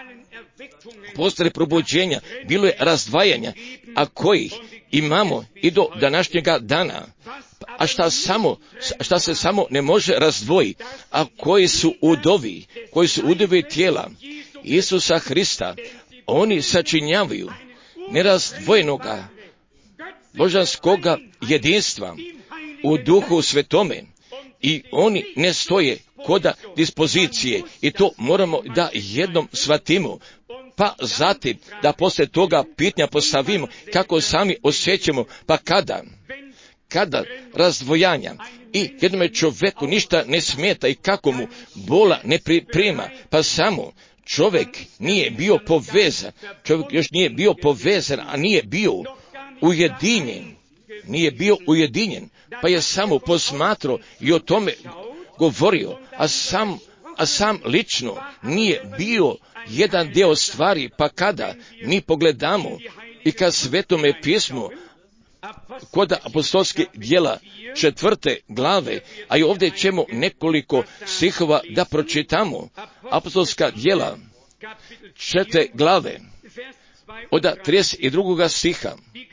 posle probuđenja bilo je razdvajanja, a kojih imamo i do današnjega dana. A šta samo, šta se samo ne može razdvojiti, a koji su udovi, koji su udovi tijela Isusa Hrista, oni sačinjavaju nerazdvojenoga božanskoga jedinstva u Duhu Svetome i oni ne stoje koda dispozicije i to moramo da jednom shvatimo, pa zatim da posle toga pitanja postavimo kako sami osjećamo, pa kada, kada razdvojanja i jednome čoveku ništa ne smeta i kako mu bola ne priprema, pa samo čovjek nije bio povezan, čovjek još nije bio povezan, a nije bio ujedinjen, nije bio ujedinjen, pa je samo posmatrao i o tome govorio, a sam, a sam lično nije bio jedan deo stvari, pa kada mi pogledamo i kad Svetome pismu kod apostolske djela četvrte glave, a i ovdje ćemo nekoliko stihova da pročitamo. Apostolska djela četvrte glave od trideset drugog stiha.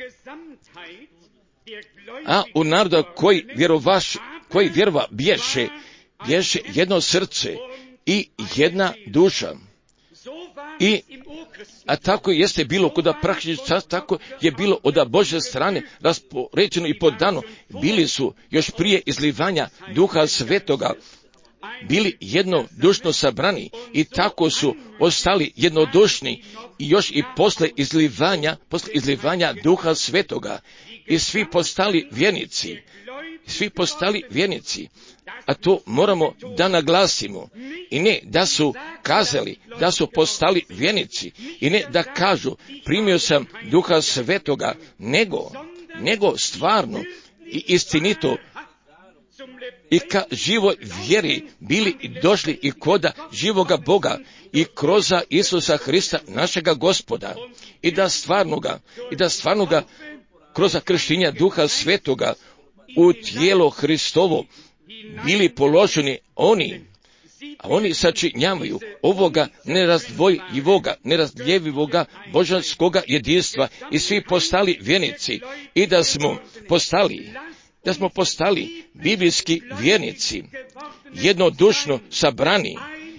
A u naroda koji vjerovaš, koji vjerova bješe, bješe jedno srce i jedna duša. I, a tako jeste bilo kod praktično, tako je bilo od Božje strane raspoređeno i podano. Bili su još prije izlivanja Duha Svetoga, bili jednodušno sabrani i tako su ostali jednodušni i još i posle izlivanja, posle izlivanja Duha Svetoga i svi postali vjernici, svi postali vjernici. A to moramo da naglasimo i ne da su kazali da su postali vjernici i ne da kažu primio sam Duha Svetoga, nego, nego stvarno i istinito i ka živoj vjeri bili došli i koda živoga Boga i kroz Isusa Hrista, našega Gospoda, i da stvarno ga, i da stvarno ga kroz krštenja Duha Svetoga u tijelo Hristovo bili položeni oni, a oni sačinjavaju ovoga nerazdvojivoga, nerazdjevivoga božanskoga jedinstva i svi postali vjernici, i da smo postali, da smo postali biblijski vjernici, jednodušno sabrani,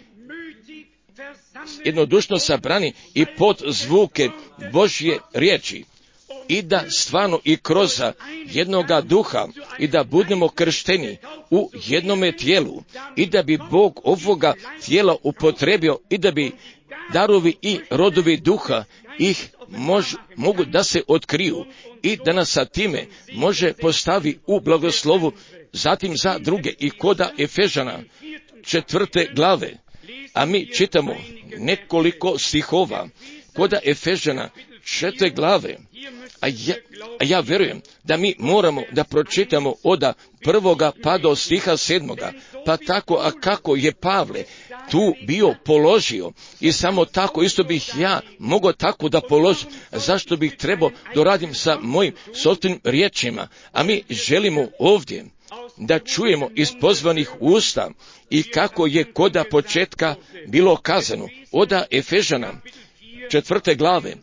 jednodušno sabrani i pod zvuke Božje riječi, i da stvarno i kroz jednoga duha, i da budemo kršteni u jednome tijelu, i da bi Bog ovoga tijela upotrebio, i da bi darovi i rodovi duha ih mož, mogu da se otkriju, i da nas sa time može postavi u blagoslovu, zatim za druge. I koda Efežana četvrte glave, a mi čitamo nekoliko stihova koda Efežana četvrte glave, a ja, a ja vjerujem da mi moramo da pročitamo od prvoga pa do stiha sedmoga, pa tako, a kako je Pavle tu bio položio, i samo tako isto bih ja mogao tako da položim. Zašto bih trebao da radim sa mojim sopstvenim riječima? A mi želimo ovdje da čujemo iz pozvanih usta, i kako je koda početka bilo kazano od Efežana četvrte glave,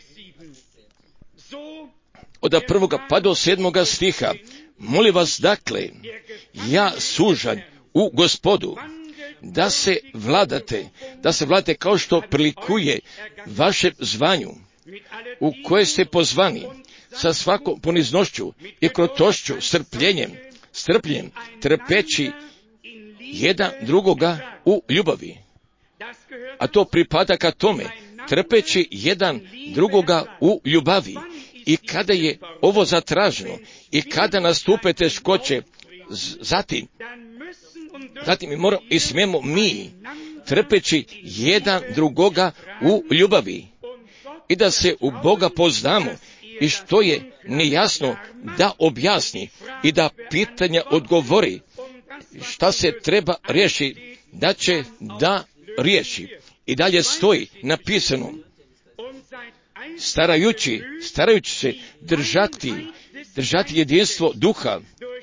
od prvoga pa do sedmoga stiha. Molim vas dakle, ja sužanj u Gospodu, da se vladate, da se vladate kao što prilikuje vašem zvanju, u koje ste pozvani, sa svakom poniznošću i krotošću, strpljenjem, strpljenjem, trpeći jedan drugoga u ljubavi. A to pripada ka tome, trpeći jedan drugoga u ljubavi. I kada je ovo zatraženo, i kada nastupe teškoće, zatim, zatim mi moramo i smijemo mi, trpeći jedan drugoga u ljubavi, i da se u Boga poznamo, i što je nejasno da objasni, i da pitanja odgovori, šta se treba riješiti, da će da riješi. I dalje stoji napisano, starajući, starajući se držati, držati jedinstvo duha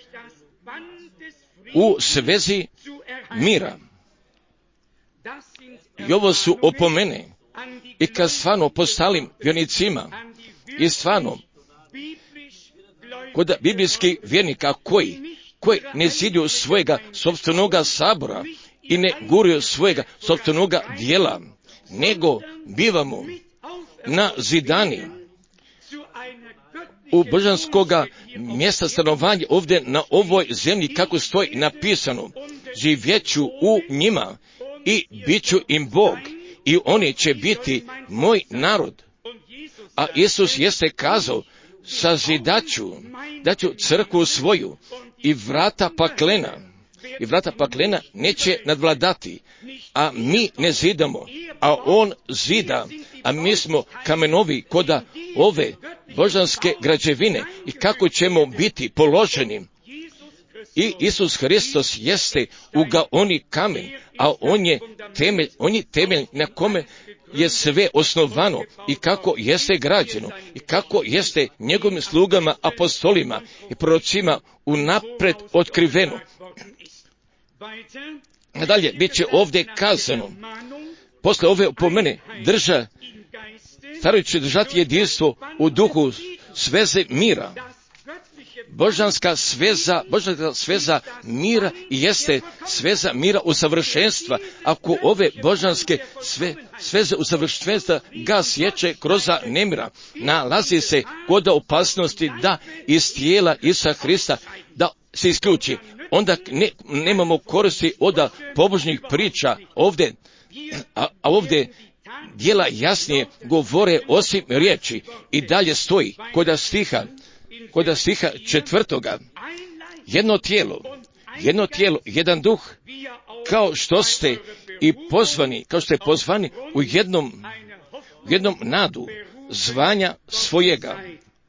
u svezi mira. I ovo su opomene, i kad stvarno postalim vjernicima, i stvarno kod biblijskih vjernika koji, koji ne zidu svojega sopstvenoga sabora i ne guruju svojega sopstvenoga dijela, nego bivamo na zidani u božanskoga mjesta stanovanja ovdje na ovoj zemlji, kako stoji napisano, živjeću u njima i bit ću im Bog, i oni će biti moj narod. A Isus jeste kazao, sazidaću, daću crkvu svoju, i vrata paklena, i vrata paklena neće nadvladati. A mi ne zidamo, a on zida, a mi smo kamenovi koda ove božanske građevine, i kako ćemo biti položeni. I Isus Hristos jeste ugaoni kamen, a on je temelj, on je temelj na kome je sve osnovano, i kako jeste građeno, i kako jeste njegovim slugama, apostolima i prorocima unapred otkriveno. Nadalje, bit će ovdje kazano, posle ove opomene, drža, starajući držati jedinstvo u duhu sveze mira. Božanska sveza, božanska sveza mira i jeste sveza mira usavršenstva. Ako ove božanske sve, sveze usavršenstva ga sjeće kroz nemira, nalazi se kod opasnosti da iz tijela Isusa Hrista da se isključi. Onda ne, nemamo koristi od pobožnih priča ovdje, a, a ovdje djela jasnije govore osim riječi. I dalje stoji kod stiha, kod stiha četvrtoga, jedno tijelo, jedno tijelo, jedan duh, kao što ste i pozvani, kao što ste pozvani u jednom, jednom nadu zvanja svojega.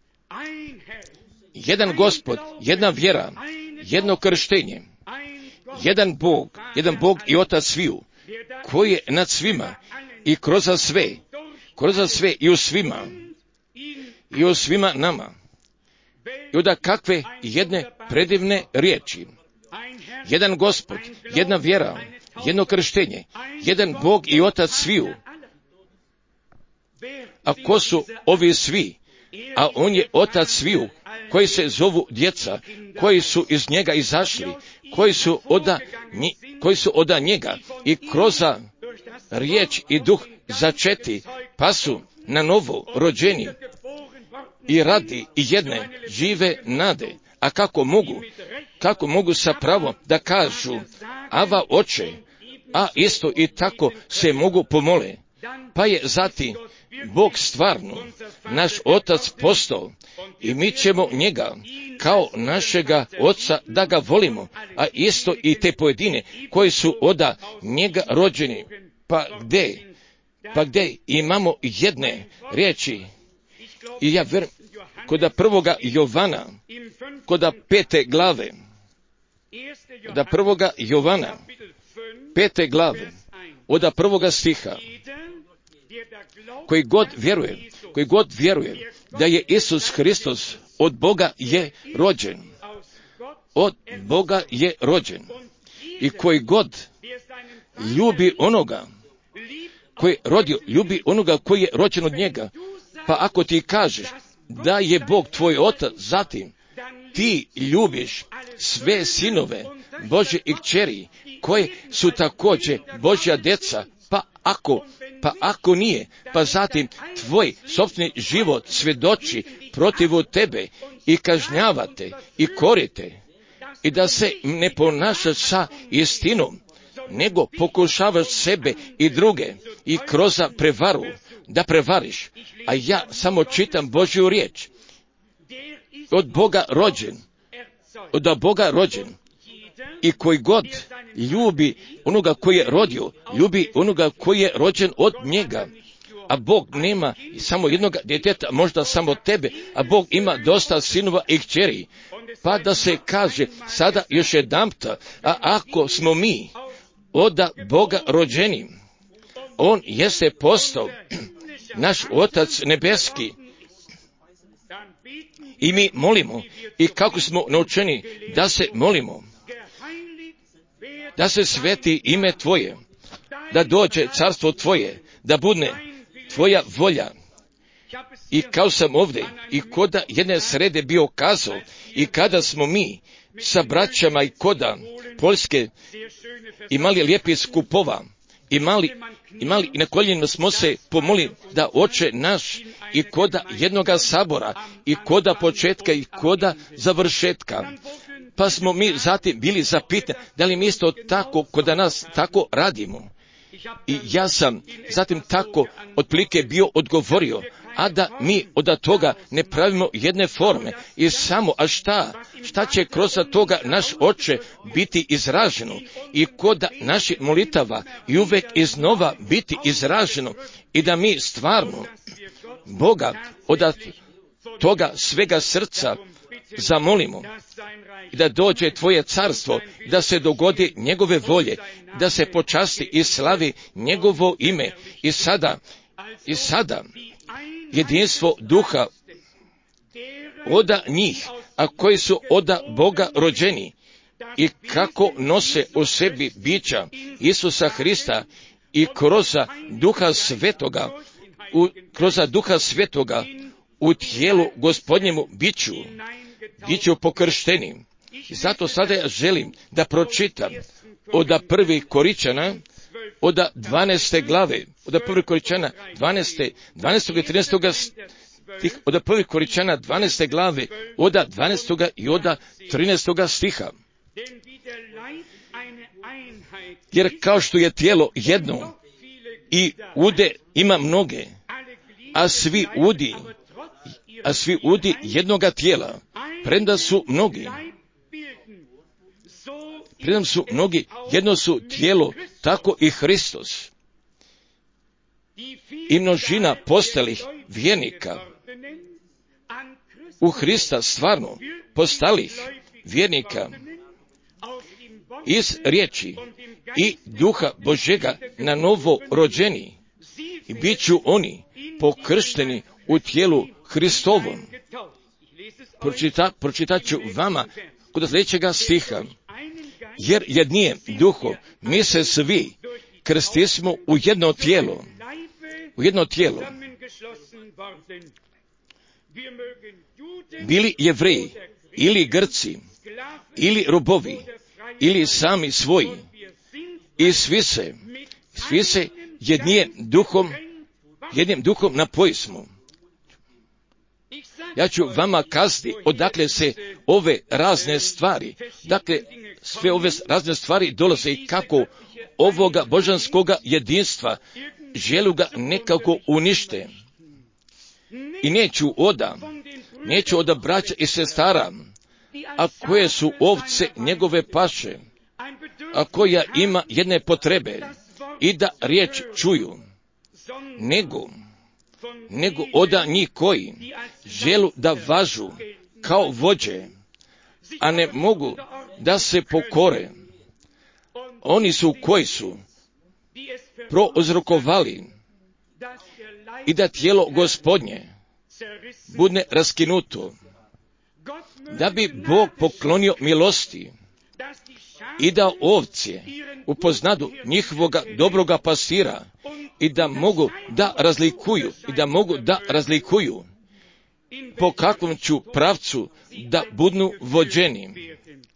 Jedan Gospod, jedna vjera, jedno krštenje, jedan Bog, jedan Bog i Otac sviju, koji je nad svima i kroz sve, kroz sve i u svima, i u svima nama. I onda kakve jedne predivne riječi. Jedan Gospod, jedna vjera, jedno krštenje, jedan Bog i Otac sviju. A ko su ovi svi? A on je Otac sviju, koji se zovu djeca, koji su iz njega izašli, koji su oda, koji su oda njega i kroz riječ i duh začeti, pa su na novo rođeni i radi i jedne žive nade. A kako mogu, kako mogu sa pravom da kažu, Ava Oče, a isto i tako se mogu pomole. Pa je zatim Bog stvarno naš Otac postao i mi ćemo njega kao našega Oca da ga volimo, a isto i te pojedine koji su oda njega rođeni. Pa gdje, pa gdje imamo jedne riječi i ja vjerujem kod prvoga Jovana, kod pete glave, kod prvoga Jovana, pete glave, od prvoga stiha, koji god vjeruje, koji god vjeruje da je Isus Hristos od Boga je rođen, od Boga je rođen, i koji god ljubi onoga koji je rodio, ljubi onoga koji je rođen od njega. Pa ako ti kažeš da je Bog tvoj Otac, zatim ti ljubiš sve sinove Božje i kćeri, koje su također Božja djeca. Pa ako, pa ako nije, pa zatim tvoj sopstveni život svjedoči protivu tebe i kažnjavate i korite, i da se ne ponašaš sa istinom, nego pokušavaš sebe i druge i kroz prevaru da prevariš. A ja samo čitam Božju riječ. Od Boga rođen, od Boga rođen, i koji god ljubi onoga koji je rodio, ljubi onoga koji je rođen od njega. A Bog nema samo jednog djeteta, možda samo tebe, a Bog ima dosta sinova i kćeri. Pa da se kaže sada još jedanputa, a ako smo mi od Boga rođeni, on jeste postao naš Otac nebeski. I mi molimo, i kako smo naučeni da se molimo, da se sveti ime Tvoje, da dođe carstvo Tvoje, da bude Tvoja volja. I kao sam ovdje i koda jedne srede bio kazao, i kada smo mi sa braćama i koda Poljske imali lijepi skupova, imali, imali i na koljenima smo se pomolili da Oče naš i koda jednoga sabora i koda početka i koda završetka. Pa smo mi zatim bili zapitani da li mi isto tako kod nas tako radimo. I ja sam zatim tako otprilike bio odgovorio, a da mi od toga ne pravimo jedne forme i samo, a šta, šta će kroz toga naš Oče biti izraženo i kod naših molitava i uvek iznova biti izraženo i da mi stvarno Boga od toga svega srca zamolimo i da dođe Tvoje carstvo, da se dogodi njegove volje, da se počasti i slavi njegovo ime i sada, i sada jedinstvo duha oda njih, a koji su oda Boga rođeni i kako nose u sebi bića Isusa Hrista i kroz duha svetoga, u, kroz duha svetoga u tijelu Gospodnjemu biću, biću pokršteni. I zato sada ja želim da pročitam od prvih Koričana, od dvanaeste glave, od prvih Koričana dvanaeste, dvanaestog i trinaestog stih, od prvih Koričana dvanaeste glave, od dvanaestog i od trinaestog stiha. Jer kao što je tijelo jedno i ude ima mnoge, a svi udi, a svi udi jednoga tijela, premda su mnogi, premda su mnogi, jedno su tijelo, tako i Hristos. I množina postalih vjernika u Hrista stvarno postalih vjernika iz riječi i duha Božega na novo rođeni i bit ću oni pokršteni u tijelu Hristovom. Pročita, pročitat ću vama kod sljedećega stiha. Jer jednim duhom mi se svi krstismo u jedno tijelo, u jedno tijelo. Bili Jevreji, ili Grci, ili robovi, ili sami svoji. I svi se, svi se jednim duhom, jednim duhom napojismo. Ja ću vama kazati odakle se ove razne stvari, dakle sve ove razne stvari dolaze i kako ovoga božanskoga jedinstva želu ga nekako unište. I neću oda, neću oda braća i sestara, a koje su ovce njegove paše, a koja ima jedne potrebe i da riječ čuju, nego, nego oda njih koji želu da važu kao vođe, a ne mogu da se pokore. Oni su koji su prouzrokovali i da tijelo Gospodnje bude raskinuto, da bi Bog poklonio milosti i da ovce upoznadu njihovoga dobroga pasira i da mogu da razlikuju i da mogu da razlikuju po kakvom ću pravcu da budnu vođeni.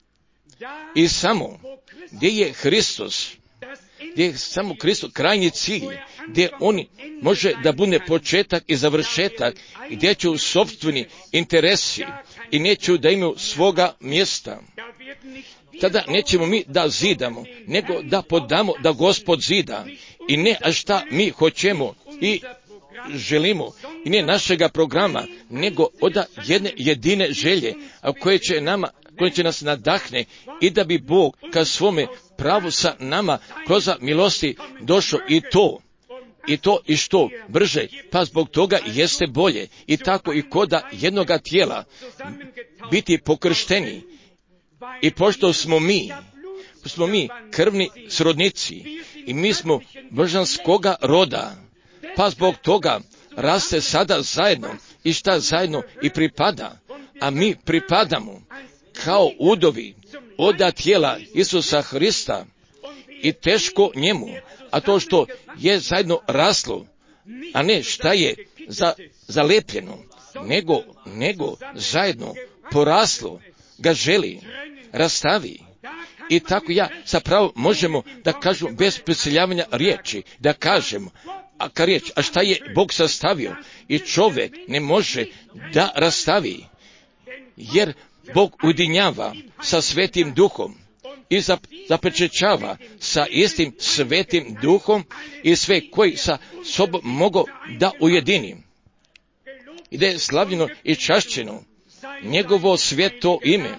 I samo gdje je Hristos, gdje je samo Hristos krajnji cilj, gdje oni može da bude početak i završetak, gdje će u sopstveni interesi i neću da imaju svoga mjesta. Tada nećemo mi da zidamo, nego da podamo da Gospod zida. I ne a šta mi hoćemo i želimo, i ne našega programa, nego od jedne jedine želje, a koje će nama, koje će nas nadahne i da bi Bog ka svome pravu sa nama kroz milosti došao i to, i to i što brže, pa zbog toga jeste bolje i tako i koda jednoga tijela biti pokršteni. I pošto smo mi, smo mi krvni srodnici i mi smo božanskoga roda, pa zbog toga raste sada zajedno i šta zajedno i pripada, a mi pripadamo kao udovi oda tijela Isusa Hrista i teško njemu, a to što je zajedno raslo, a ne šta je za, zalepljeno, nego, nego zajedno poraslo, ga želi, rastavi. I tako ja sa pravom možemo da kažemo bez prisiljavanja riječi, da kažemo, a ka riječ, a šta je Bog sastavio i čovjek ne može da rastavi, jer Bog ujedinjava sa svetim duhom i zapečećava sa istim svetim duhom i sve koji sa sobom mogu da ujedini. I da je slavljeno i čašćeno njegovo sveto ime.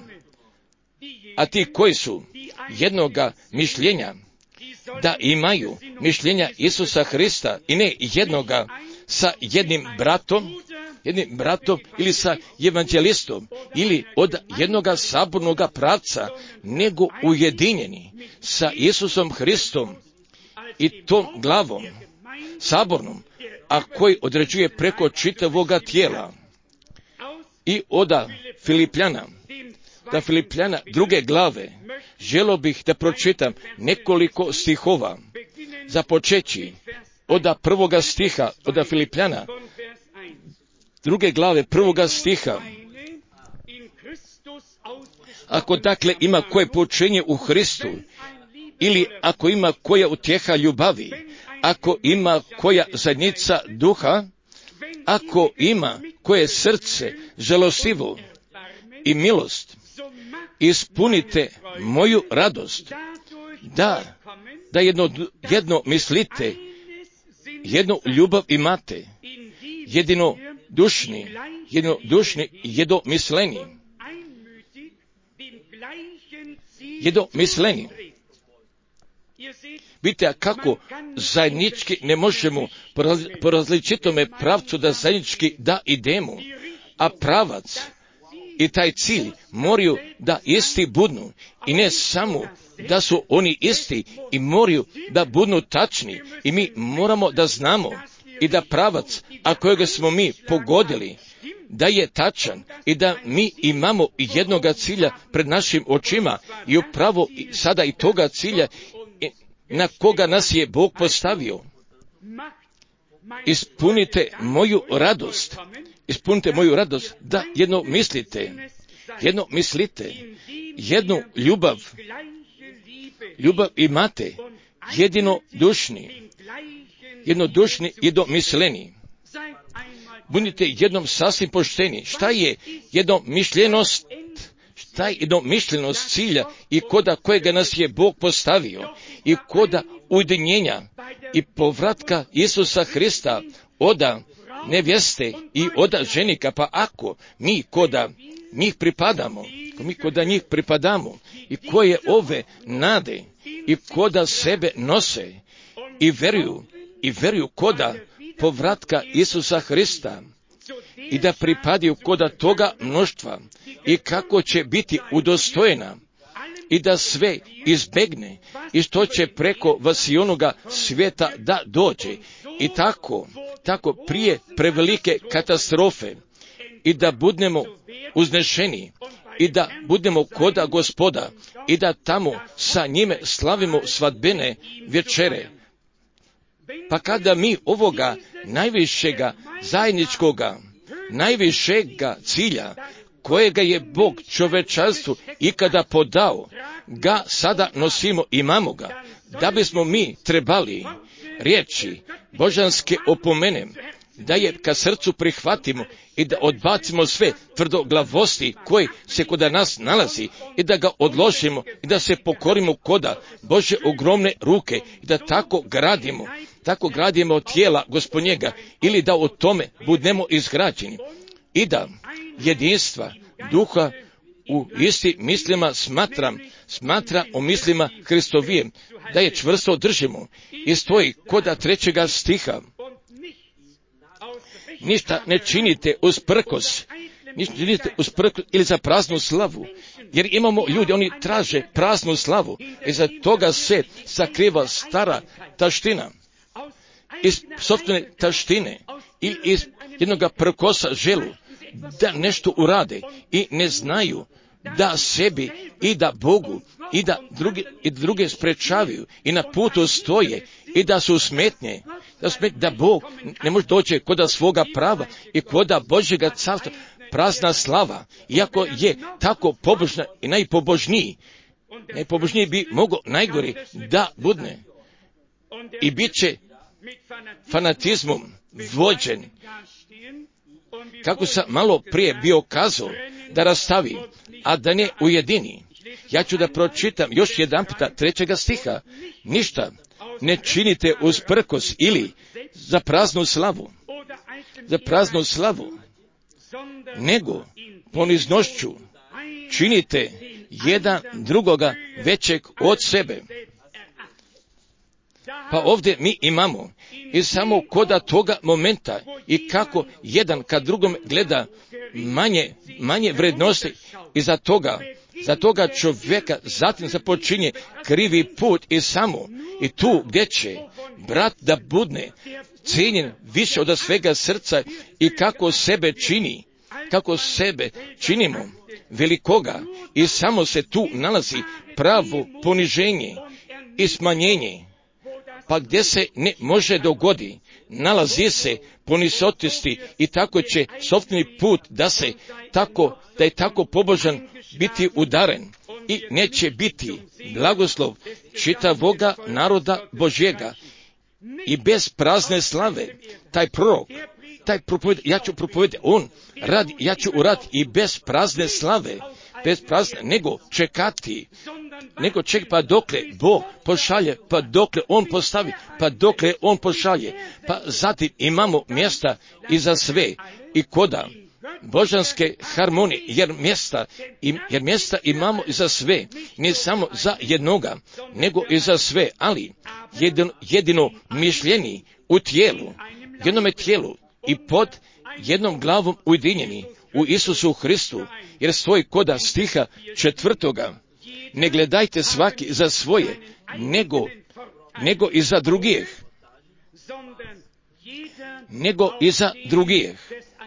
A ti koji su jednoga mišljenja, da imaju mišljenja Isusa Hrista i ne jednoga sa jednim bratom, jednim bratom ili sa evanđelistom ili od jednoga sabornoga pravca, nego ujedinjeni sa Isusom Hristom i tom glavom sabornom, a koji određuje preko čitavoga tijela. I oda Filipljana, da Filipljana druge glave, želo bih da pročitam nekoliko stihova, započeći oda prvoga stiha, oda Filipljana, druge glave prvoga stiha. Ako dakle ima koje poučenje u Hristu, ili ako ima koja utjeha ljubavi, ako ima koja zajednica duha, ako ima koje srce žalostivo i milost, ispunite moju radost, da, da jedno, jedno mislite, jednu ljubav imate, jedino dušni, jedno dušni, jedno misleni, jedno misleni. Vidite, a kako zajednički ne možemo po različitome pravcu da zajednički da idemo, a pravac i taj cilj moraju da isti budnu i ne samo da su oni isti i moraju da budu tačni i mi moramo da znamo i da pravac, a kojega smo mi pogodili, da je tačan i da mi imamo jednoga cilja pred našim očima i upravo sada i toga cilja na koga nas je Bog postavio. Ispunite moju radost, ispunite moju radost da jedno mislite, jedno mislite, jednu ljubav, ljubav imate, jedino dušni, jednodušni, jednomisleni. Budite jednom sasvim pošteni. Šta je jednomišljenost? Šta je jednomišljenost cilja i koda kojega nas je Bog postavio i koda ujedinjenja i povratka Isusa Hrista oda nevjeste i oda ženika, pa ako mi koda njih pripadamo, mi koda njih pripadamo i koje ove nade i koda sebe nose i veruju i veruju koda povratka Isusa Hrista i da pripadaju koda toga mnoštva i kako će biti udostojena i da sve izbegne i što će preko vasionoga svijeta da dođe i tako, tako prije prevelike katastrofe i da budemo uznešeni i da budemo koda Gospoda i da tamo sa njime slavimo svadbene večere. Pa kada mi ovoga najvišega zajedničkoga, najvišega cilja kojega je Bog čovečanstvu ikada podao, ga sada nosimo, imamo ga, da bismo mi trebali riječi božanske opomenem, da je ka srcu prihvatimo i da odbacimo sve tvrdoglavosti koji se kod nas nalazi i da ga odložimo i da se pokorimo koda Bože ogromne ruke i da tako gradimo, tako gradimo tijela Gospodnjega ili da o tome budemo izgrađeni i da jedinstva duha u isti mislima smatram, smatra o mislima Hristovijem, da je čvrsto držimo i stoji koda trećega stiha. Ništa ne činite usprkos, ništa činite usprkos ili za praznu slavu, jer imamo ljudi, oni traže praznu slavu i za toga se sakriva stara taština. Iz sopstvene taštine i iz jednoga prkosa želu da nešto urade i ne znaju da sebi i da Bogu i da druge, i druge sprečavaju i na putu stoje i da su smetnje, da, smetnje, da Bog ne može doći koda svoga prava i koda Božjega carstva. Prazna slava, iako je tako pobožna i najpobožniji, najpobožniji bi mogao najgori da budne i bit će fanatizmom vođen. Kako sam malo prije bio kazao da rastavi, a da ne ujedini. Ja ću da pročitam još jedan puta trećega stiha. Ništa ne činite usprkos ili za praznu slavu, za praznu slavu, nego poniznošću činite jedan drugoga većeg od sebe. Pa ovdje mi imamo i samo koda toga momenta i kako jedan kad drugom gleda manje, manje vrednosti i za toga, za toga čovjeka zatim započinje krivi put i samo i tu gdje će brat da budne cijenjen više od svega srca i kako sebe čini, kako sebe činimo velikoga i samo se tu nalazi pravo poniženje i smanjenje. Pa gdje se ne može dogodi, nalazi se ponisotisti i tako će sopstveni put da se tako, da je tako pobožan biti udaren i neće biti blagoslov čitavoga naroda Božjega i bez prazne slave. Taj prorok, taj propoved, ja ću propovedati, on radi, ja ću urati i bez prazne slave, bez prazne, nego čekati, nego ček pa dokle Bog pošalje, pa dokle On postavi, pa dokle On pošalje, pa zatim imamo mjesta i za sve i koda božanske harmonije, jer mjesta, jer mjesta imamo i za sve, ne samo za jednoga, nego i za sve, ali jedino, jedino mišljeni u tijelu, jednome tijelu i pod jednom glavom ujedinjeni u Isusu Hristu, jer stoji koda stiha četvrtoga. ne gledajte svaki za svoje, nego, nego i za drugih, nego i za drugih.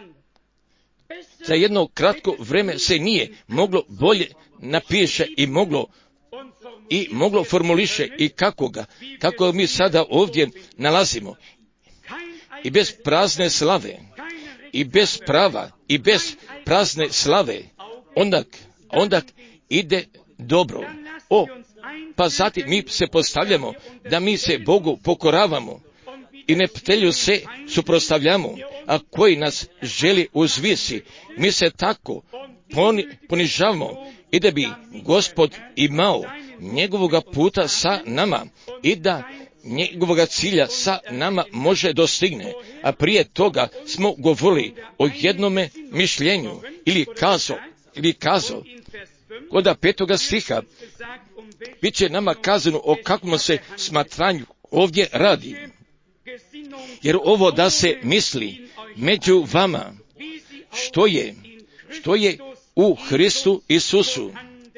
Za jedno kratko vreme se nije moglo bolje napiše i moglo i moglo formuliše i kako ga, kako mi sada ovdje nalazimo. I bez prazne slave, i bez prava, i bez prazne slave, onda, onda ide dobro. O, pa zatim mi se postavljamo da mi se Bogu pokoravamo i neptelju se suprotstavljamo, a koji nas želi uzvisi. Mi se tako poni, ponižavamo i da bi Gospod imao njegovoga puta sa nama i da njegovoga cilja sa nama može dostigne. A prije toga smo govorili o jednome mišljenju ili kazo, ili kazo. Kod petoga stiha bit će nama kazano o kakvom se smatranju ovdje radi. Jer ovo da se misli među vama, što je, što je u Hristu Isusu.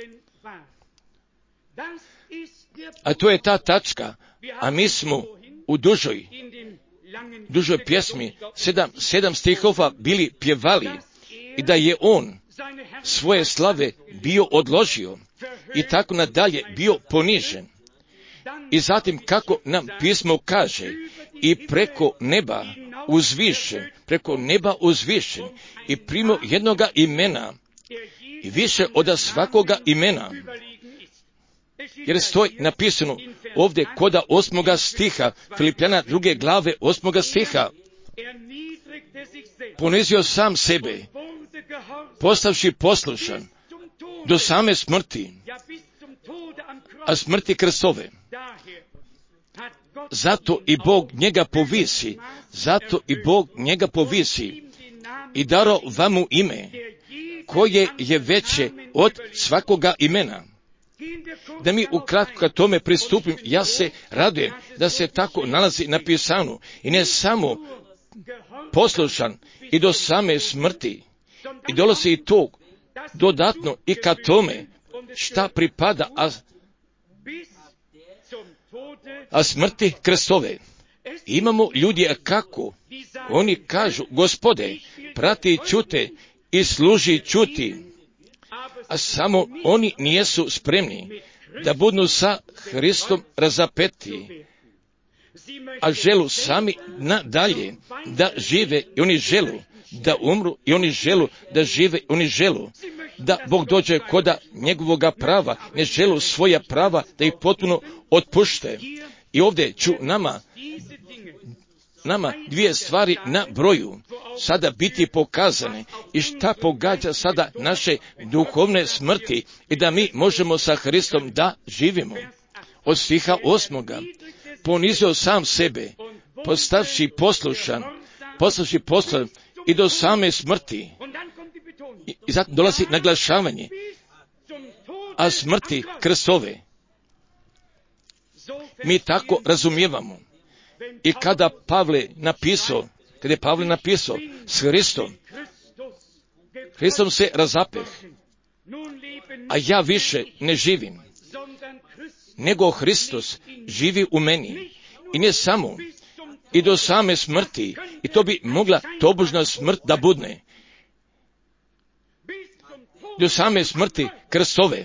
A to je ta tačka, a mi smo u dužoj, dužoj pjesmi sedam, sedam stihova bili pjevali i da je on svoje slave bio odložio i tako nadalje bio ponižen. I zatim kako nam pismo kaže, i preko neba uzvišen, preko neba uzvišen i primo jednoga imena i više od svakoga imena. Jer stoji napisano ovdje koda osmoga stiha, Filipljana druge glave osmoga stiha, ponizio sam sebe, postavši poslušan do same smrti, a smrti krstove. Zato i Bog njega povisi, zato i Bog njega povisi i daro vamu ime, koje je veće od svakoga imena. Da mi ukratko kad tome pristupim, ja se radujem da se tako nalazi napisano i ne samo poslušan i do same smrti i dolazi i to dodatno i ka tome šta pripada, a, a smrti krstove. Imamo ljudi, a kako? Oni kažu, Gospode, prati čute i služi čuti, a samo oni nijesu spremni da budu sa Hristom razapeti, a želu sami nadalje da žive i oni želu da umru i oni želu da žive i oni želu da Bog dođe koda njegovoga prava, ne želu svoja prava da ih potpuno otpušte. I ovdje ću nama nama dvije stvari na broju sada biti pokazane i šta pogađa sada naše duhovne smrti i da mi možemo sa Hristom da živimo. Od stiha osmoga, ponizio sam sebe, postavši poslušan, postavši poslušan i do same smrti. I, i zato dolazi naglašavanje, a smrti krstove. Mi tako razumijevamo. I kada Pavle napisao, kada je Pavle napisao s Hristom, Hristom se razapeh, a ja više ne živim, nego Hristos živi u meni. I ne samo, i do same smrti, i to bi mogla tobožna smrt da budne. Do same smrti krstove.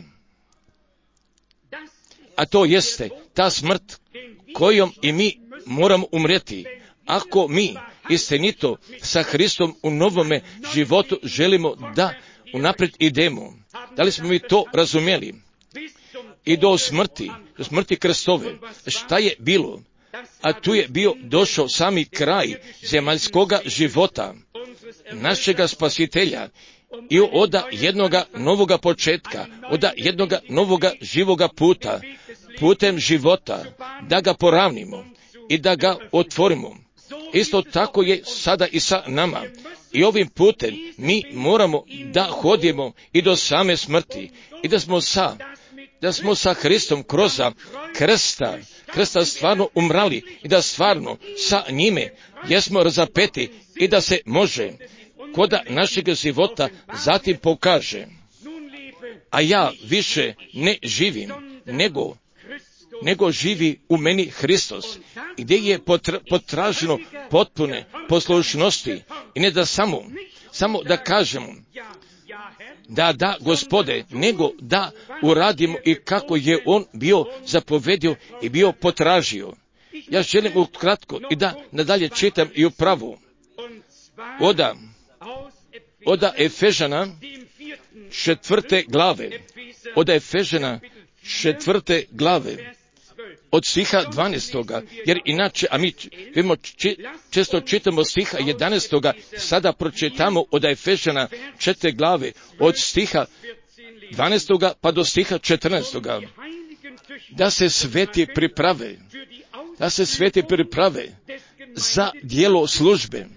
A to jeste ta smrt kojom i mi moramo umreti, ako mi istinito sa Hristom u novome životu želimo da unaprijed idemo. Da li smo mi to razumjeli? I do smrti, do smrti krstove, šta je bilo? A tu je bio došao sami kraj zemaljskoga života, našega spasitelja, i oda jednoga novoga početka, oda jednoga novoga živoga puta, putem života, da ga poravnimo i da ga otvorimo. Isto tako je sada i sa nama. I ovim putem mi moramo da hodimo i do same smrti i da smo sa, da smo sa Hristom kroz krsta, krsta stvarno umrali i da stvarno sa njime jesmo razapeti i da se može koda našeg života zatim pokaže. a ja više ne živim, nego, nego živi u meni Hristos, gdje je potra, potraženo potpune poslušnosti i ne da samo, samo da kažemo da, da, Gospode, nego da uradimo i kako je on bio zapovedio i bio potražio. Ja želim ukratko i da nadalje čitam i upravo oda, oda Efežana četvrte glave, oda Efežana četvrte glave, od stiha dvanaestoga, jer inače, a mi vidimo, či, često čitamo stiha jedanaestoga, sada pročitamo od Efežana četvrte glave, od stiha dvanaestoga pa do stiha četrnaestoga, da se sveti priprave, da se sveti priprave za djelo službe,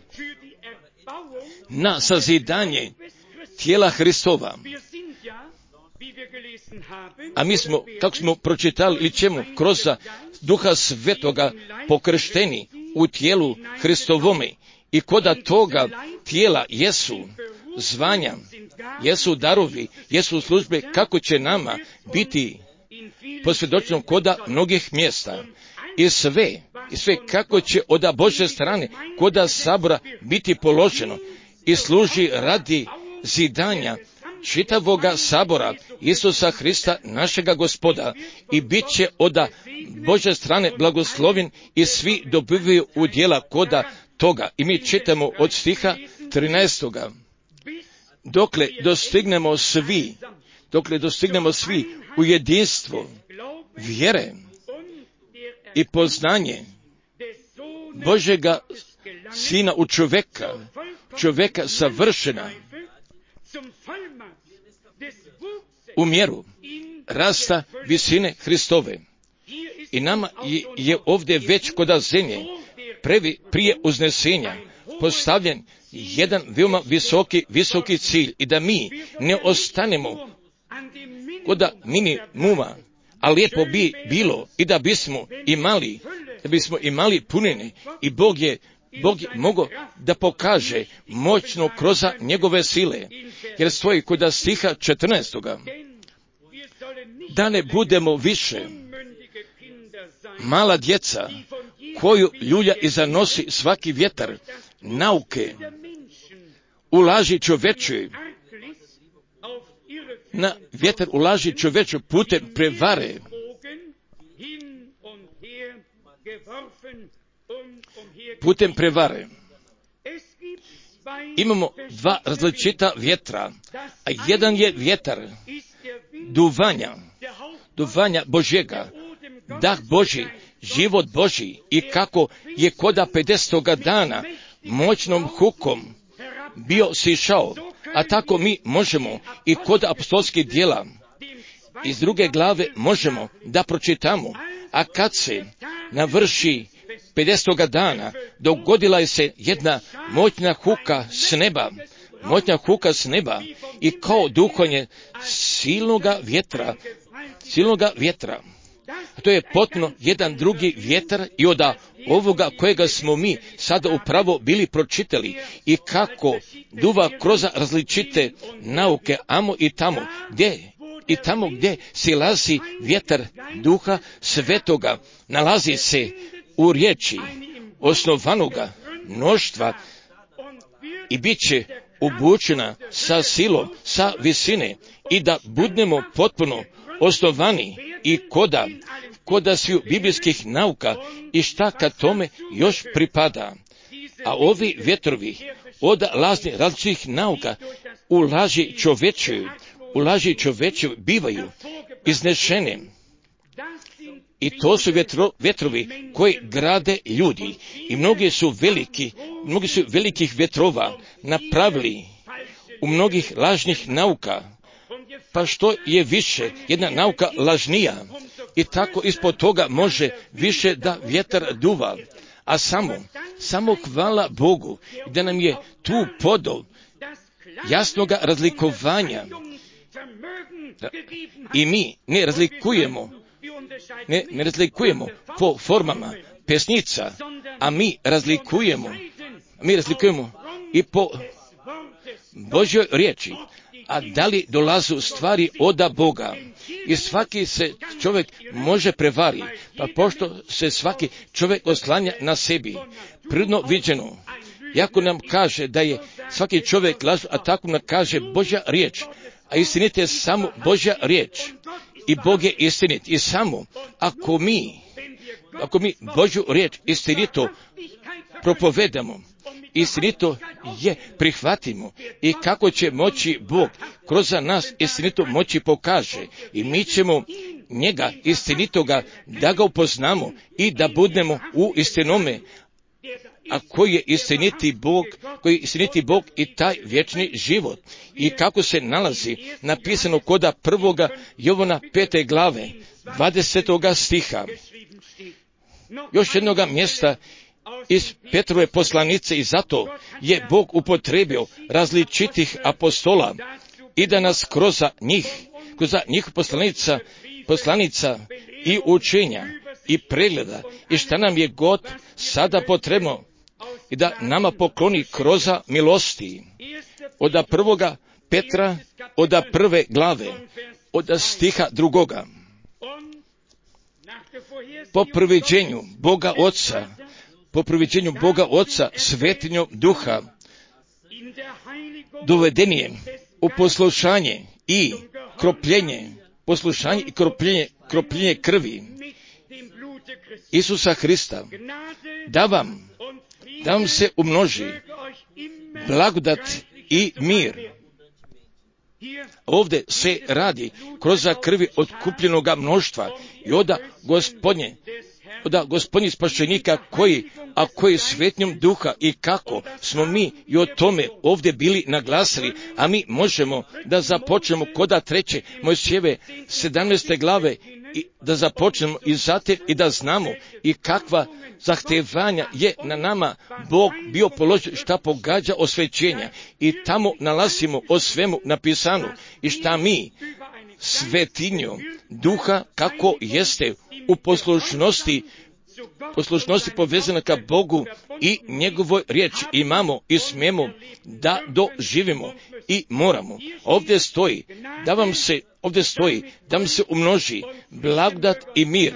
na sazidanje tijela Hristova. A mi smo, kako smo pročitali, ili ćemo kroz Duha Svetoga pokršteni u tijelu Hristovome i koda toga tijela jesu zvanja, jesu darovi, jesu službe, kako će nama biti posvjedočeno koda mnogih mjesta. I sve, i sve kako će od Božje strane koda sabora biti položeno i služi radi zidanja čitavoga sabora Isusa Hrista, našega Gospoda, i bit će od Božje strane blagoslovin i svi dobivaju udjela koda toga. I mi čitamo od stiha trinaestoga. Dokle dostignemo svi, dokle dostignemo svi u jedinstvo vjere i poznanje Božjega Sina u čovjeka, čovjeka savršena, u mjeru rasta visine Hristove. I nama je, je ovdje već kod zemlje previ, prije uznesenja postavljen jedan veoma visoki, visoki cilj i da mi ne ostanemo kod minimuma, a lijepo bi bilo i da bismo imali, da bismo imali punine i Bog je Bog je mogao da pokaže moćno kroz njegove sile, jer stoji kod stiha četrnaestoga. Da ne budemo više mala djeca koju ljulja i zanosi svaki vjetar nauke ulaži čovečoj, na vjetar ulaži čovečoj putem prevare. Putem prevare. Imamo dva različita vjetra, a jedan je vjetar duvanja, duvanja Božjega, dah Božji, život Božji, i kako je koda pedesetoga dana moćnom hukom bio sišao, a tako mi možemo i kod apostolskih djela iz druge glave možemo da pročitamo, a kad se navrši pedesetoga dana dogodila je se jedna moćna huka s neba, moćna huka s neba i kao duhonje silnoga vjetra, silnoga vjetra. To je potpuno jedan drugi vjetar i od ovoga kojega smo mi sada upravo bili pročitali i kako duva kroz različite nauke amo i tamo, gdje i tamo gdje silazi vjetar Duha Svetoga, nalazi se u riječi osnovanoga mnoštva i bit će obučena sa silom, sa visine, i da budemo potpuno osnovani i koda, koda sviju biblijskih nauka i šta ka tome još pripada. A ovi vjetrovi od lažnih različitih nauka u laži čovečiju, u laži čovečiju bivaju iznešene. I to su vjetro, vjetrovi koji grade ljudi. I mnogi su veliki, mnogi su velikih vjetrova napravili u mnogih lažnih nauka. Pa što je više jedna nauka lažnija, i tako ispod toga može više da vjetar duva. A samo, samo hvala Bogu da nam je tu podol jasnoga razlikovanja. Da, i mi ne razlikujemo, ne, ne razlikujemo po formama pesnica, a mi razlikujemo, mi razlikujemo i po Božjoj riječi. a da li dolazu stvari oda Boga. I svaki se čovjek može prevari, pa pošto se svaki čovjek oslanja na sebi, prirodno viđeno, jako nam kaže da je svaki čovjek laž, a tako nam kaže Božja riječ, a istinit je samo Božja riječ. I Bog je istinit. I samo ako mi, ako mi Božju riječ istinito propovedamo, istinito je prihvatimo, i kako će moći Bog kroz nas istinito moći pokaže, i mi ćemo njega istinitoga da ga upoznamo i da budemo u istinome, a koji je istiniti Bog, koji je istiniti Bog i taj vječni život. I kako se nalazi napisano koda prvoga Jovana pete glave, dvadesetoga stiha. Još jednoga mjesta iz Petrove poslanice, i zato je Bog upotrebio različitih apostola i da nas kroz njih, kroz njih poslanica, poslanica i učenja i pregleda i šta nam je god sada potrebno, i da nama pokloni kroz milosti. Od prvoga Petra, od prve glave, od stiha drugoga. Po priviđenju Boga Oca, po priviđenju Boga Oca svetinjom duha, doveden je u poslušanje i kropljenje, poslušanje i kropljenje, kropljenje krvi Isusa Hrista, da vam, da vam se umnoži blagodat i mir. Ovdje se radi kroz krvi otkupljenoga mnoštva i oda Gospodnje, oda Gospodnji spašenika koji, a koji svetnjom duha, i kako smo mi i o tome ovdje bili naglasili, a mi možemo da započnemo koda treće Mojsijeve sedamnaeste glave, i da započnemo i zatim i da znamo i kakva zahtevanja je na nama Bog bio položio, šta pogađa osvećenja, i tamo nalazimo o svemu napisano i šta mi svetinjom duha kako jeste u poslušnosti, poslušnosti povezana ka Bogu i njegovoj riječi imamo i smijemo da doživimo i moramo. Ovdje stoji da vam se, ovdje stoji da vam se umnoži blagodat i mir.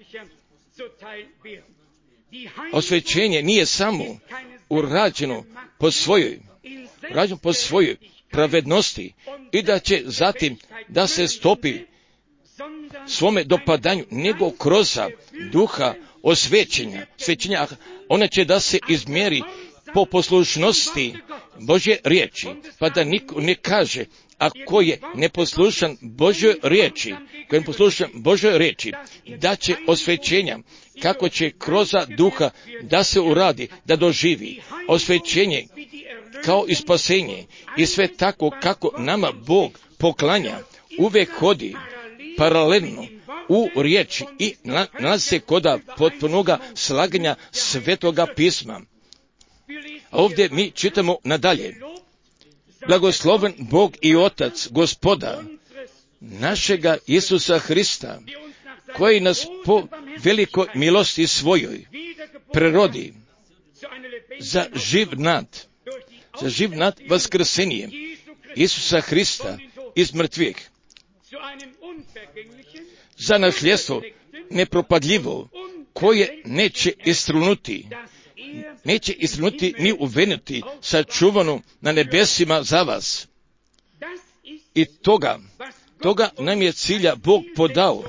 Osvećenje nije samo urađeno po svojoj, urađeno po svojoj pravednosti i da će zatim da se stopi svome dopadanju, nego kroz duha osvećenja, svećenja, ona će da se izmjeri po poslušnosti Božje riječi, pa da niko ne kaže, ako je neposlušan Božjoj riječi, ko je neposlušan Božjoj riječi, da će osvećenja, kako će kroz duha da se uradi, da doživi osvećenje kao i spasenje, i sve tako kako nama Bog poklanja, uvijek hodi paralelno u riječi i nalazi se koda potpunoga slaganja Svetoga pisma. Ovdje mi čitamo nadalje. Blagosloven Bog i Otac Gospoda našega Isusa Hrista, koji nas po velikoj milosti svojoj prerodi za živ nad, za živ nad vaskrsenjem Isusa Hrista iz mrtvih, za nasljedstvo nepropadljivo, koje neće istrunuti, neće istrunuti ni uvenuti, sačuvano na nebesima za vas. I toga, toga nam je cilja Bog podao.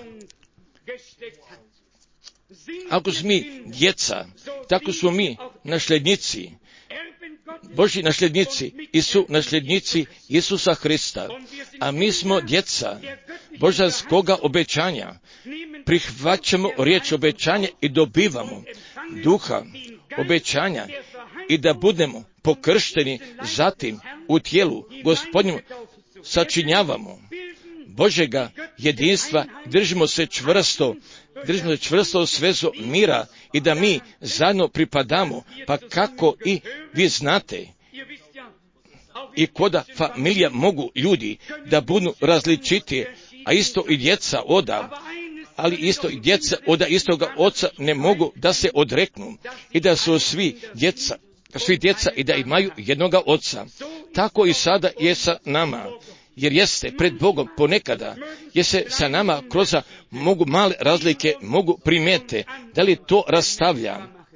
Ako smo mi djeca, tako smo mi nasljednici, Božji nasljednici i su nasljednici Isusa Hrista, a mi smo djeca božanskoga obećanja. Prihvaćamo riječ obećanja i dobivamo duha obećanja i da budemo pokršteni, zatim u tijelu Gospodnjem sačinjavamo Božjega jedinstva, držimo se čvrsto, držimo se čvrsto svezu mira i da mi zajedno pripadamo, pa kako i vi znate, i koda familija mogu ljudi da budu različiti, a isto i djeca oda, ali isto i djeca oda istoga oca ne mogu da se odreknu i da su svi djeca, svi djeca i da imaju jednoga oca. tako i sada je sa nama. Jer jeste pred Bogom ponekada, jer se sa nama kroz mogu male razlike mogu primijete. Da li to rastavlja?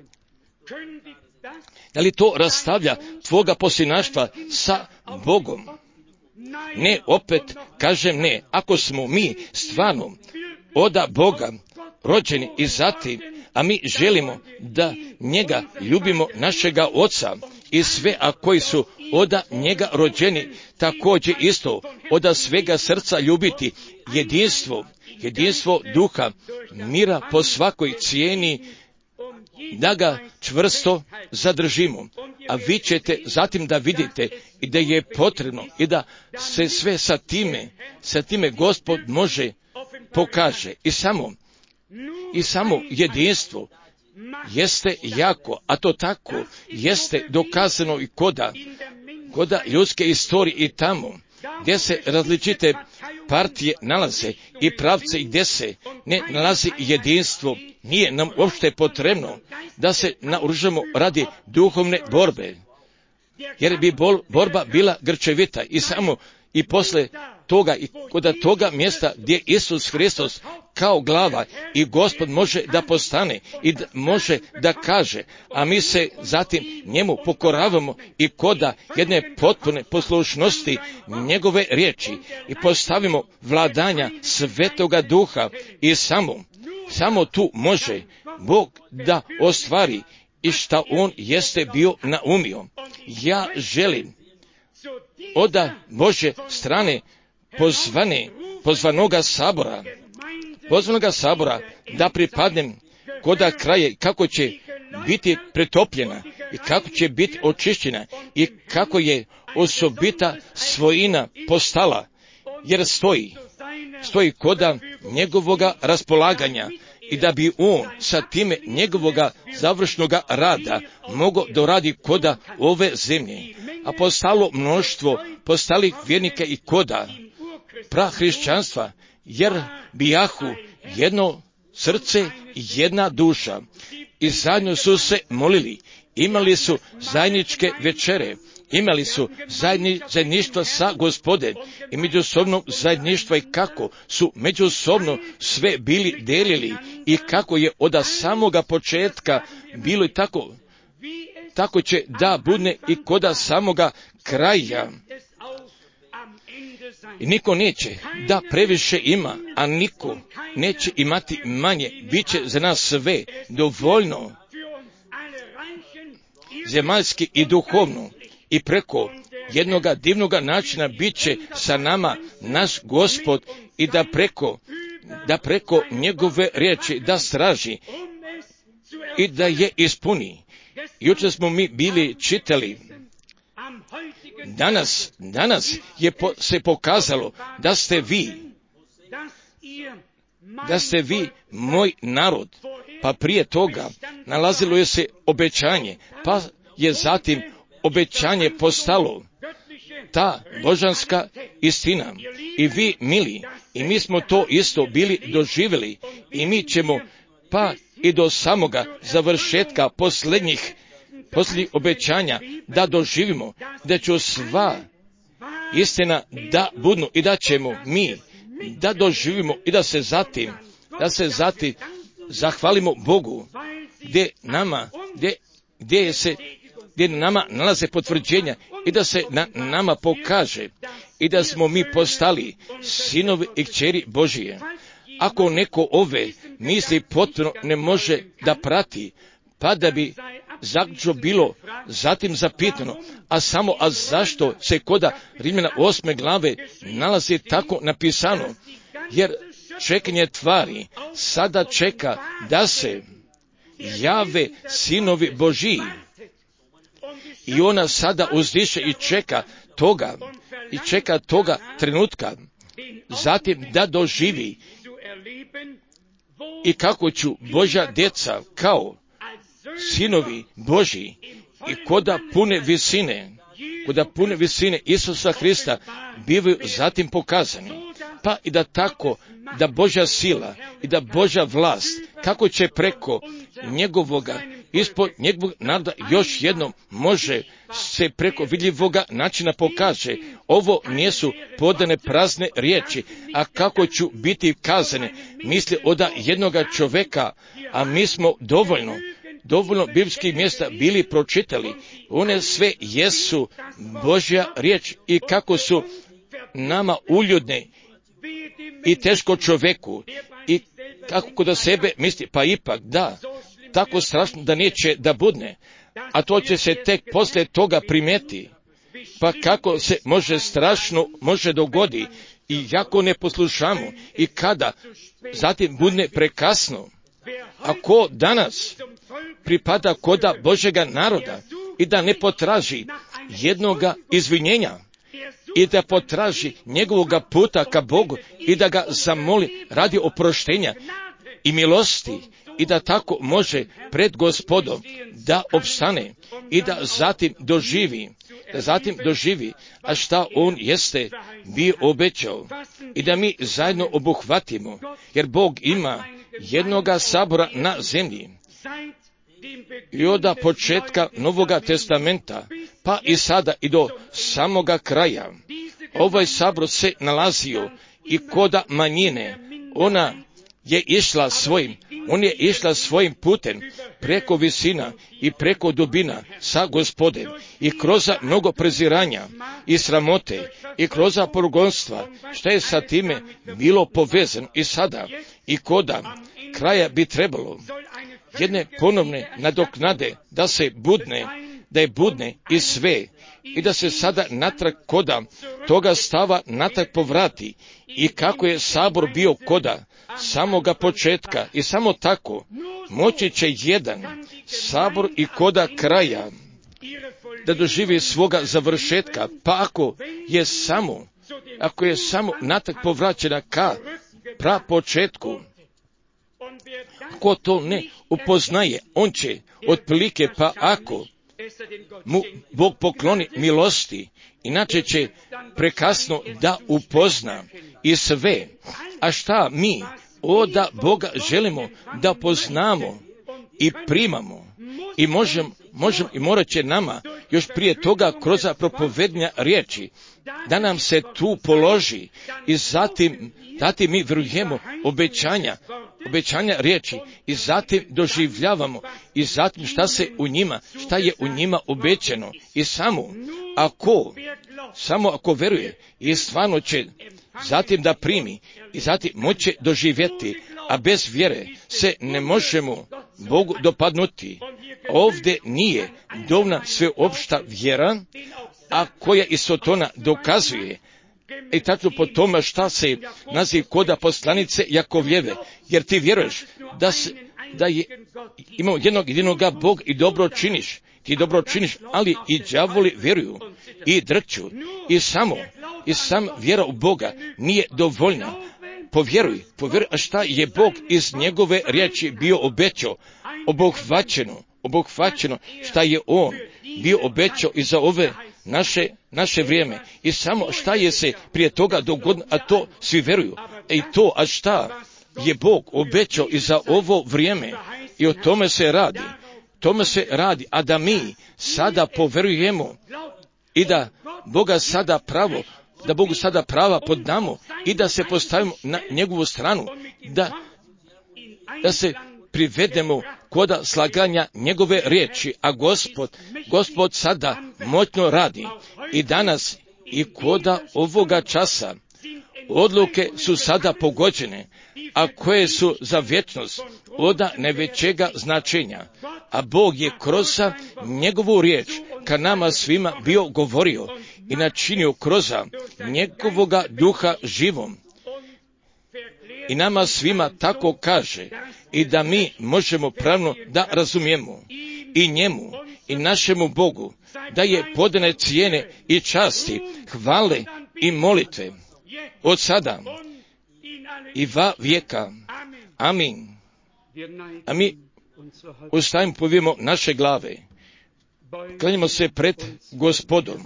Da li to rastavlja tvoga posljednaštva sa Bogom? Ne, opet kažem ne. Ako smo mi stvarno oda Boga rođeni i zatim, a mi želimo da njega ljubimo, našega Oca i sve, a koji su oda njega rođeni, također isto oda svega srca ljubiti jedinstvo, jedinstvo duha, mira po svakoj cijeni, da ga čvrsto zadržimo. A vi ćete zatim da vidite i da je potrebno i da se sve sa time, sa time Gospod može pokaže. I samo, i samo jedinstvo jeste jako, a to tako jeste dokazano i koda, koda ljudske istorije i tamo gdje se različite partije nalaze i pravce i gdje se ne nalazi jedinstvo. Nije nam uopšte potrebno da se naoružamo radi duhovne borbe, jer bi bol, borba bila grčevita i samo i posle toga i kod toga mjesta gdje Isus Hristos kao glava i Gospod može da postane i da može da kaže, a mi se zatim njemu pokoravamo i koda jedne potpune poslušnosti njegove riječi i postavimo vladanja Svetoga Duha i samo, samo tu može Bog da ostvari i šta on jeste bio naumio. Ja želim oda Božje strane pozvane, pozvanoga sabora, pozvanoga sabora da pripadnem koda kraje, kako će biti pretopljena i kako će biti očišćena i kako je osobita svojina postala, jer stoji, stoji koda njegovoga raspolaganja i da bi on sa time njegovoga završnoga rada mogao doradi koda ove zemlje, a postalo mnoštvo postalih vjernika i koda prahrišćanstva, jer bijahu jedno srce i jedna duša i zajedno su se molili, imali su zajedničke večere, imali su zajedni, zajedništva sa Gospodem i međusobno zajedništva i kako su međusobno sve bili delili i kako je od samoga početka bilo i tako, tako će da bude i koda samoga kraja. I niko neće da previše ima, a niko neće imati manje. Biće za nas sve dovoljno, zemaljski i duhovno. I preko jednoga divnoga načina bit će sa nama naš Gospod i da preko, da preko njegove riječi da straži i da je ispuni. Jučer smo mi bili čitali. Danas, danas je po, se pokazalo da ste vi, da ste vi moj narod, pa prije toga nalazilo je se obećanje, pa je zatim obećanje postalo ta božanska istina. I vi, mili, i mi smo to isto bili doživjeli i mi ćemo pa i do samoga završetka posljednjih posljednjih obećanja da doživimo, da će sva istina da budnu i da ćemo mi da doživimo i da se zatim, da se zatim zahvalimo Bogu, gdje nama, gdje, gdje se, gdje nama nalaze potvrđenja i da se na nama pokaže i da smo mi postali sinovi i kćeri Božije. Ako neko ove misli potpuno ne može da prati, pa da bi zaključno bilo zatim zapitano, a samo, a zašto se koda Rimljana osme glave nalazi tako napisano? Jer čekanje tvari sada čeka da se jave sinovi Božiji. I ona sada uzdiše i čeka toga, i čeka toga trenutka, zatim da doživi i kako ću Božja djeca kao sinovi Božji i koda pune visine, koda pune visine Isusa Hrista bivaju zatim pokazani. Pa i da tako, da Božja sila i da Božja vlast, kako će preko njegovoga ispod njegovog naroda još jednom može se preko vidljivoga načina pokaže. Ovo nisu podane prazne riječi, a kako ću biti kazane, misli oda jednoga čoveka, a mi smo dovoljno, dovoljno biblijskih mjesta bili pročitali. One sve jesu Božja riječ i kako su nama uljudne i teško čoveku i kako kod sebe misli, pa ipak da, tako strašno da neće da budne, a to će se tek poslije toga primijeti. Pa kako se može strašno može dogodi i jako ne poslušamo i kada zatim budne prekasno. Ako danas pripada koda Božega naroda i da ne potraži jednoga izvinjenja i da potraži njegovoga puta ka Bogu i da ga zamoli radi oproštenja i milosti i da tako može pred Gospodom da opstane i da zatim doživi, da zatim doživi, a šta on jeste bio obećao i da mi zajedno obuhvatimo, jer Bog ima jednoga sabora na zemlji. I od početka Novoga testamenta, pa i sada i do samoga kraja, ovaj sabor se nalazio i koda manjine. Ona je išla svojim, on je išla svojim putem preko visina i preko dubina sa Gospodem i kroz mnogo preziranja i sramote i kroz progonstva, što je sa time bilo povezano i sada i koda kraja bi trebalo jedne ponovne nadoknade da se budne, da je budne i sve i da se sada natrag koda toga stava natrag povrati i kako je sabor bio koda samoga početka i samo tako moći će jedan sabor i koda kraja da doživi svoga završetka, pa ako je samo, ako je samo natrag povraćena ka pra početku, ko to ne upoznaje, on će otprilike, pa ako mu Bog pokloni milosti, inače će prekasno da upozna i sve. A šta mi oda Boga želimo da poznamo i primamo i možemo, možem, i morat će nama još prije toga kroz propovednja riječi da nam se tu položi i zatim, zatim mi vjerujemo obećanja, obećanja riječi i zatim doživljavamo i zatim šta se u njima, šta je u njima obećano i samo ako, samo ako veruje i stvarno će zatim da primi i zatim moće doživjeti, a bez vjere se ne možemo Bogu dopadnuti. Ovdje nije dovoljna sveopšta vjera, a koja i Sotona dokazuje, i tačno po tome šta se naziv koda poslanice Jakovljeve, jer ti vjeruješ da, se, da je imamo jednog jedinoga Bog i dobro činiš, ti dobro činiš, ali i đavoli vjeruju i drću i samo, i sam vjera u Boga nije dovoljna. Povjeruj, povjeruj, a šta je Bog iz njegove riječi bio obećao, obuhvaćeno, obuhvaćeno, šta je on bio obećao i za ove naše, naše vrijeme. I samo šta je se prije toga dogodilo, a to svi vjeruju. I to, a šta je Bog obećao i za ovo vrijeme. I o tome se radi. Tome se radi, a da mi sada povjerujemo i da Boga sada pravo, da Bogu sada prava podnamo i da se postavimo na njegovu stranu, da, da se privedemo koda slaganja njegove riječi, a Gospod, Gospod sada moćno radi i danas i koda ovoga časa. Odluke su sada pogođene, a koje su za vječnost oda najvećega značenja, a Bog je kroz njegovu riječ ka nama svima bio govorio i načinio kroz njegovoga duha živom. I nama svima tako kaže i da mi možemo pravno da razumijemo i njemu i našemu Bogu da je podane cijene i časti, hvale i molitve od sada i va vijeka. Amin. A mi ustavimo, povijemo naše glave, klanjamo se pred Gospodom,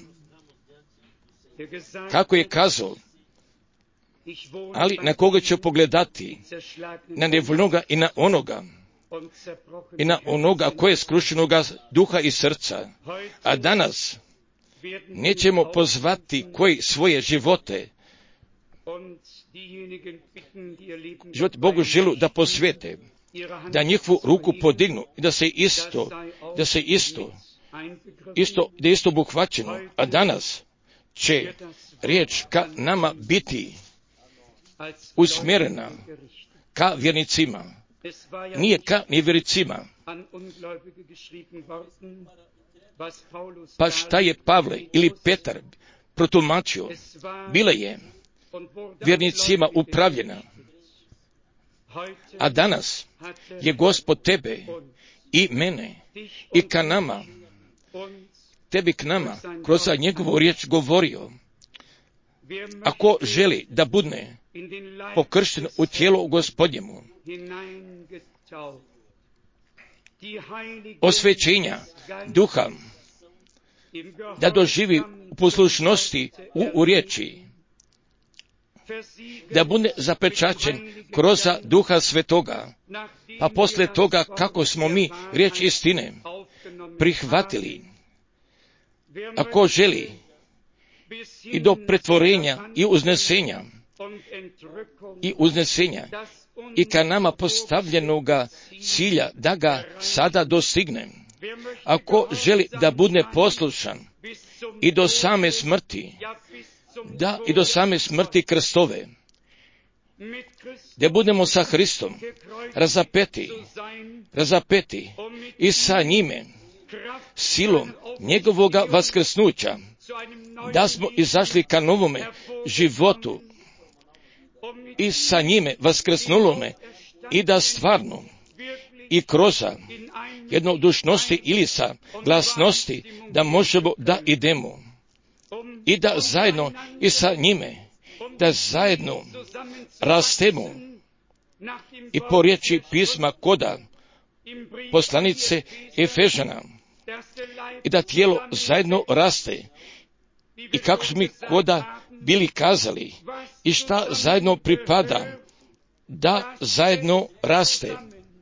kako je kazao, ali na koga će pogledati, na nevoljnoga i na onoga, i na onoga koje je skrušenoga duha i srca. A danas nećemo pozvati koji svoje živote, život Bogu želu da posvete, da njihovu ruku podignu i da se isto, da se isto, isto, da je isto obuhvaćeno. A danas će riječ ka nama biti usmjerena ka vjernicima, nije ka nevjernicima. Pa šta je Pavle ili Petar protumačio? Bila je vjernicima upravljena. A danas je Gospod tebe i mene i ka nama, tebi k nama, kroz njegovu riječ govorio. Ako želi da budne pokršten u tijelo Gospodnjemu, osvećenja duha, da doživi u poslušnosti u, u riječi, da bude zapečaćen kroz duha svetoga, pa posle toga kako smo mi riječ istine prihvatili, ako želi i do pretvorenja i uznesenja i uznesenja i ka nama postavljenoga cilja da ga sada dostigne, ako želi da bude poslušan i do same smrti, da i do same smrti krstove, da budemo sa Hristom razapeti, razapeti i sa njime silom njegovoga vaskrsnuća, da smo izašli ka novome životu i sa njime vaskrsnulome i da stvarno i kroz jednodušnosti ili sa glasnosti da možemo da idemo i da zajedno i sa njime, da zajedno rastemo i po riječi pisma koda poslanice Efežana i da tijelo zajedno raste i kako smo mi koda bili kazali i šta zajedno pripada, da zajedno raste.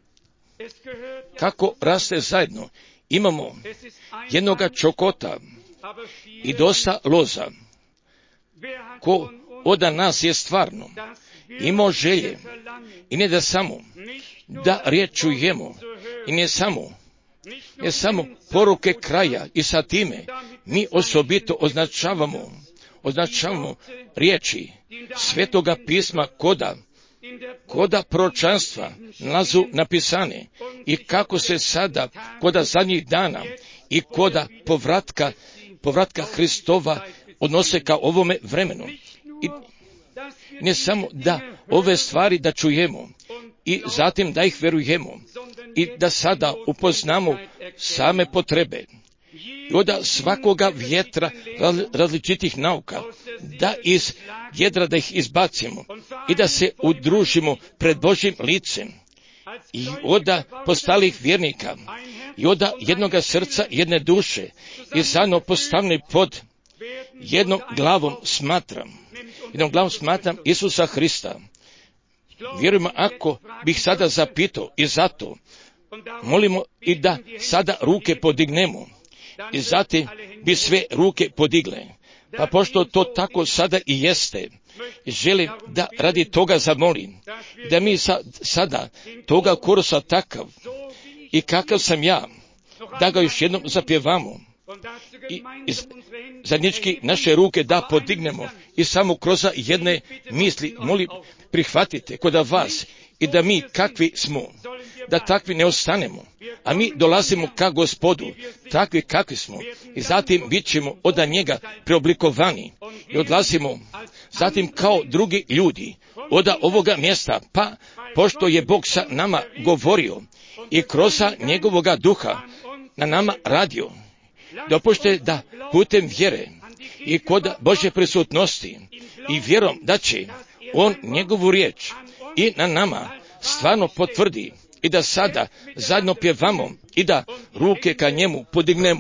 Kako raste zajedno? Imamo jednoga čokota i dosta loza. Ko od nas je stvarno imao želje i ne da samo da riječ čujemo i ne samo ne samo poruke kraja i sa time mi osobito označavamo označavamo riječi Svetoga pisma koda koda proročanstva nalazu napisane i kako se sada koda zadnjih dana i koda povratka povratka Hristova odnose ka ovome vremenu. I ne samo da ove stvari da čujemo i zatim da ih verujemo i da sada upoznamo same potrebe i od svakoga vjetra različitih nauka, da iz jedra da ih izbacimo i da se udružimo pred Božjim licem i od postalih vjernika i od jednoga srca, jedne duše i zajedno postavljeni pod jednom glavom smatram, jednom glavom smatram Isusa Hrista. Vjerujemo, ako bih sada zapitao i zato molimo i da sada ruke podignemo i zatim bi sve ruke podigle. Pa pošto to tako sada i jeste, želim da radi toga zamolim, da mi sa, sada toga korusa takav i kakav sam ja, da ga još jednom zapjevamo i, i zajednički naše ruke da podignemo i samo kroz jedne misli molim prihvatite kod vas i da mi kakvi smo, da takvi ne ostanemo, a mi dolazimo ka Gospodu, takvi kakvi smo i zatim bit ćemo od njega preoblikovani i odlazimo zatim kao drugi ljudi od ovoga mjesta, pa pošto je Bog sa nama govorio i kroz njegovoga duha na nama radio, dopušte da putem vjere i kod Božje prisutnosti i vjerom da će on njegovu riječ i na nama stvarno potvrdi i da sada zajedno pjevamo i da ruke ka njemu podignemo.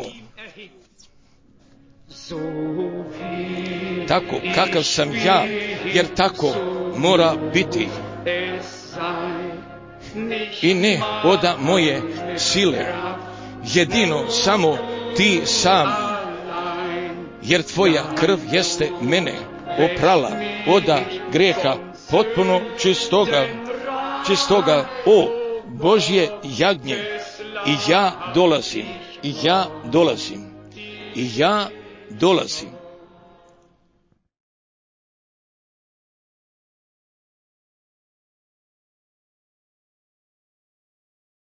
Tako kakav sam ja, jer tako mora biti. i ne oda moje sile, jedino samo ti sam, jer tvoja krv jeste mene oprala oda greha potpuno čistoga, čistoga, o Božje jagnje, i ja dolazim, i ja dolazim, i ja dolazim.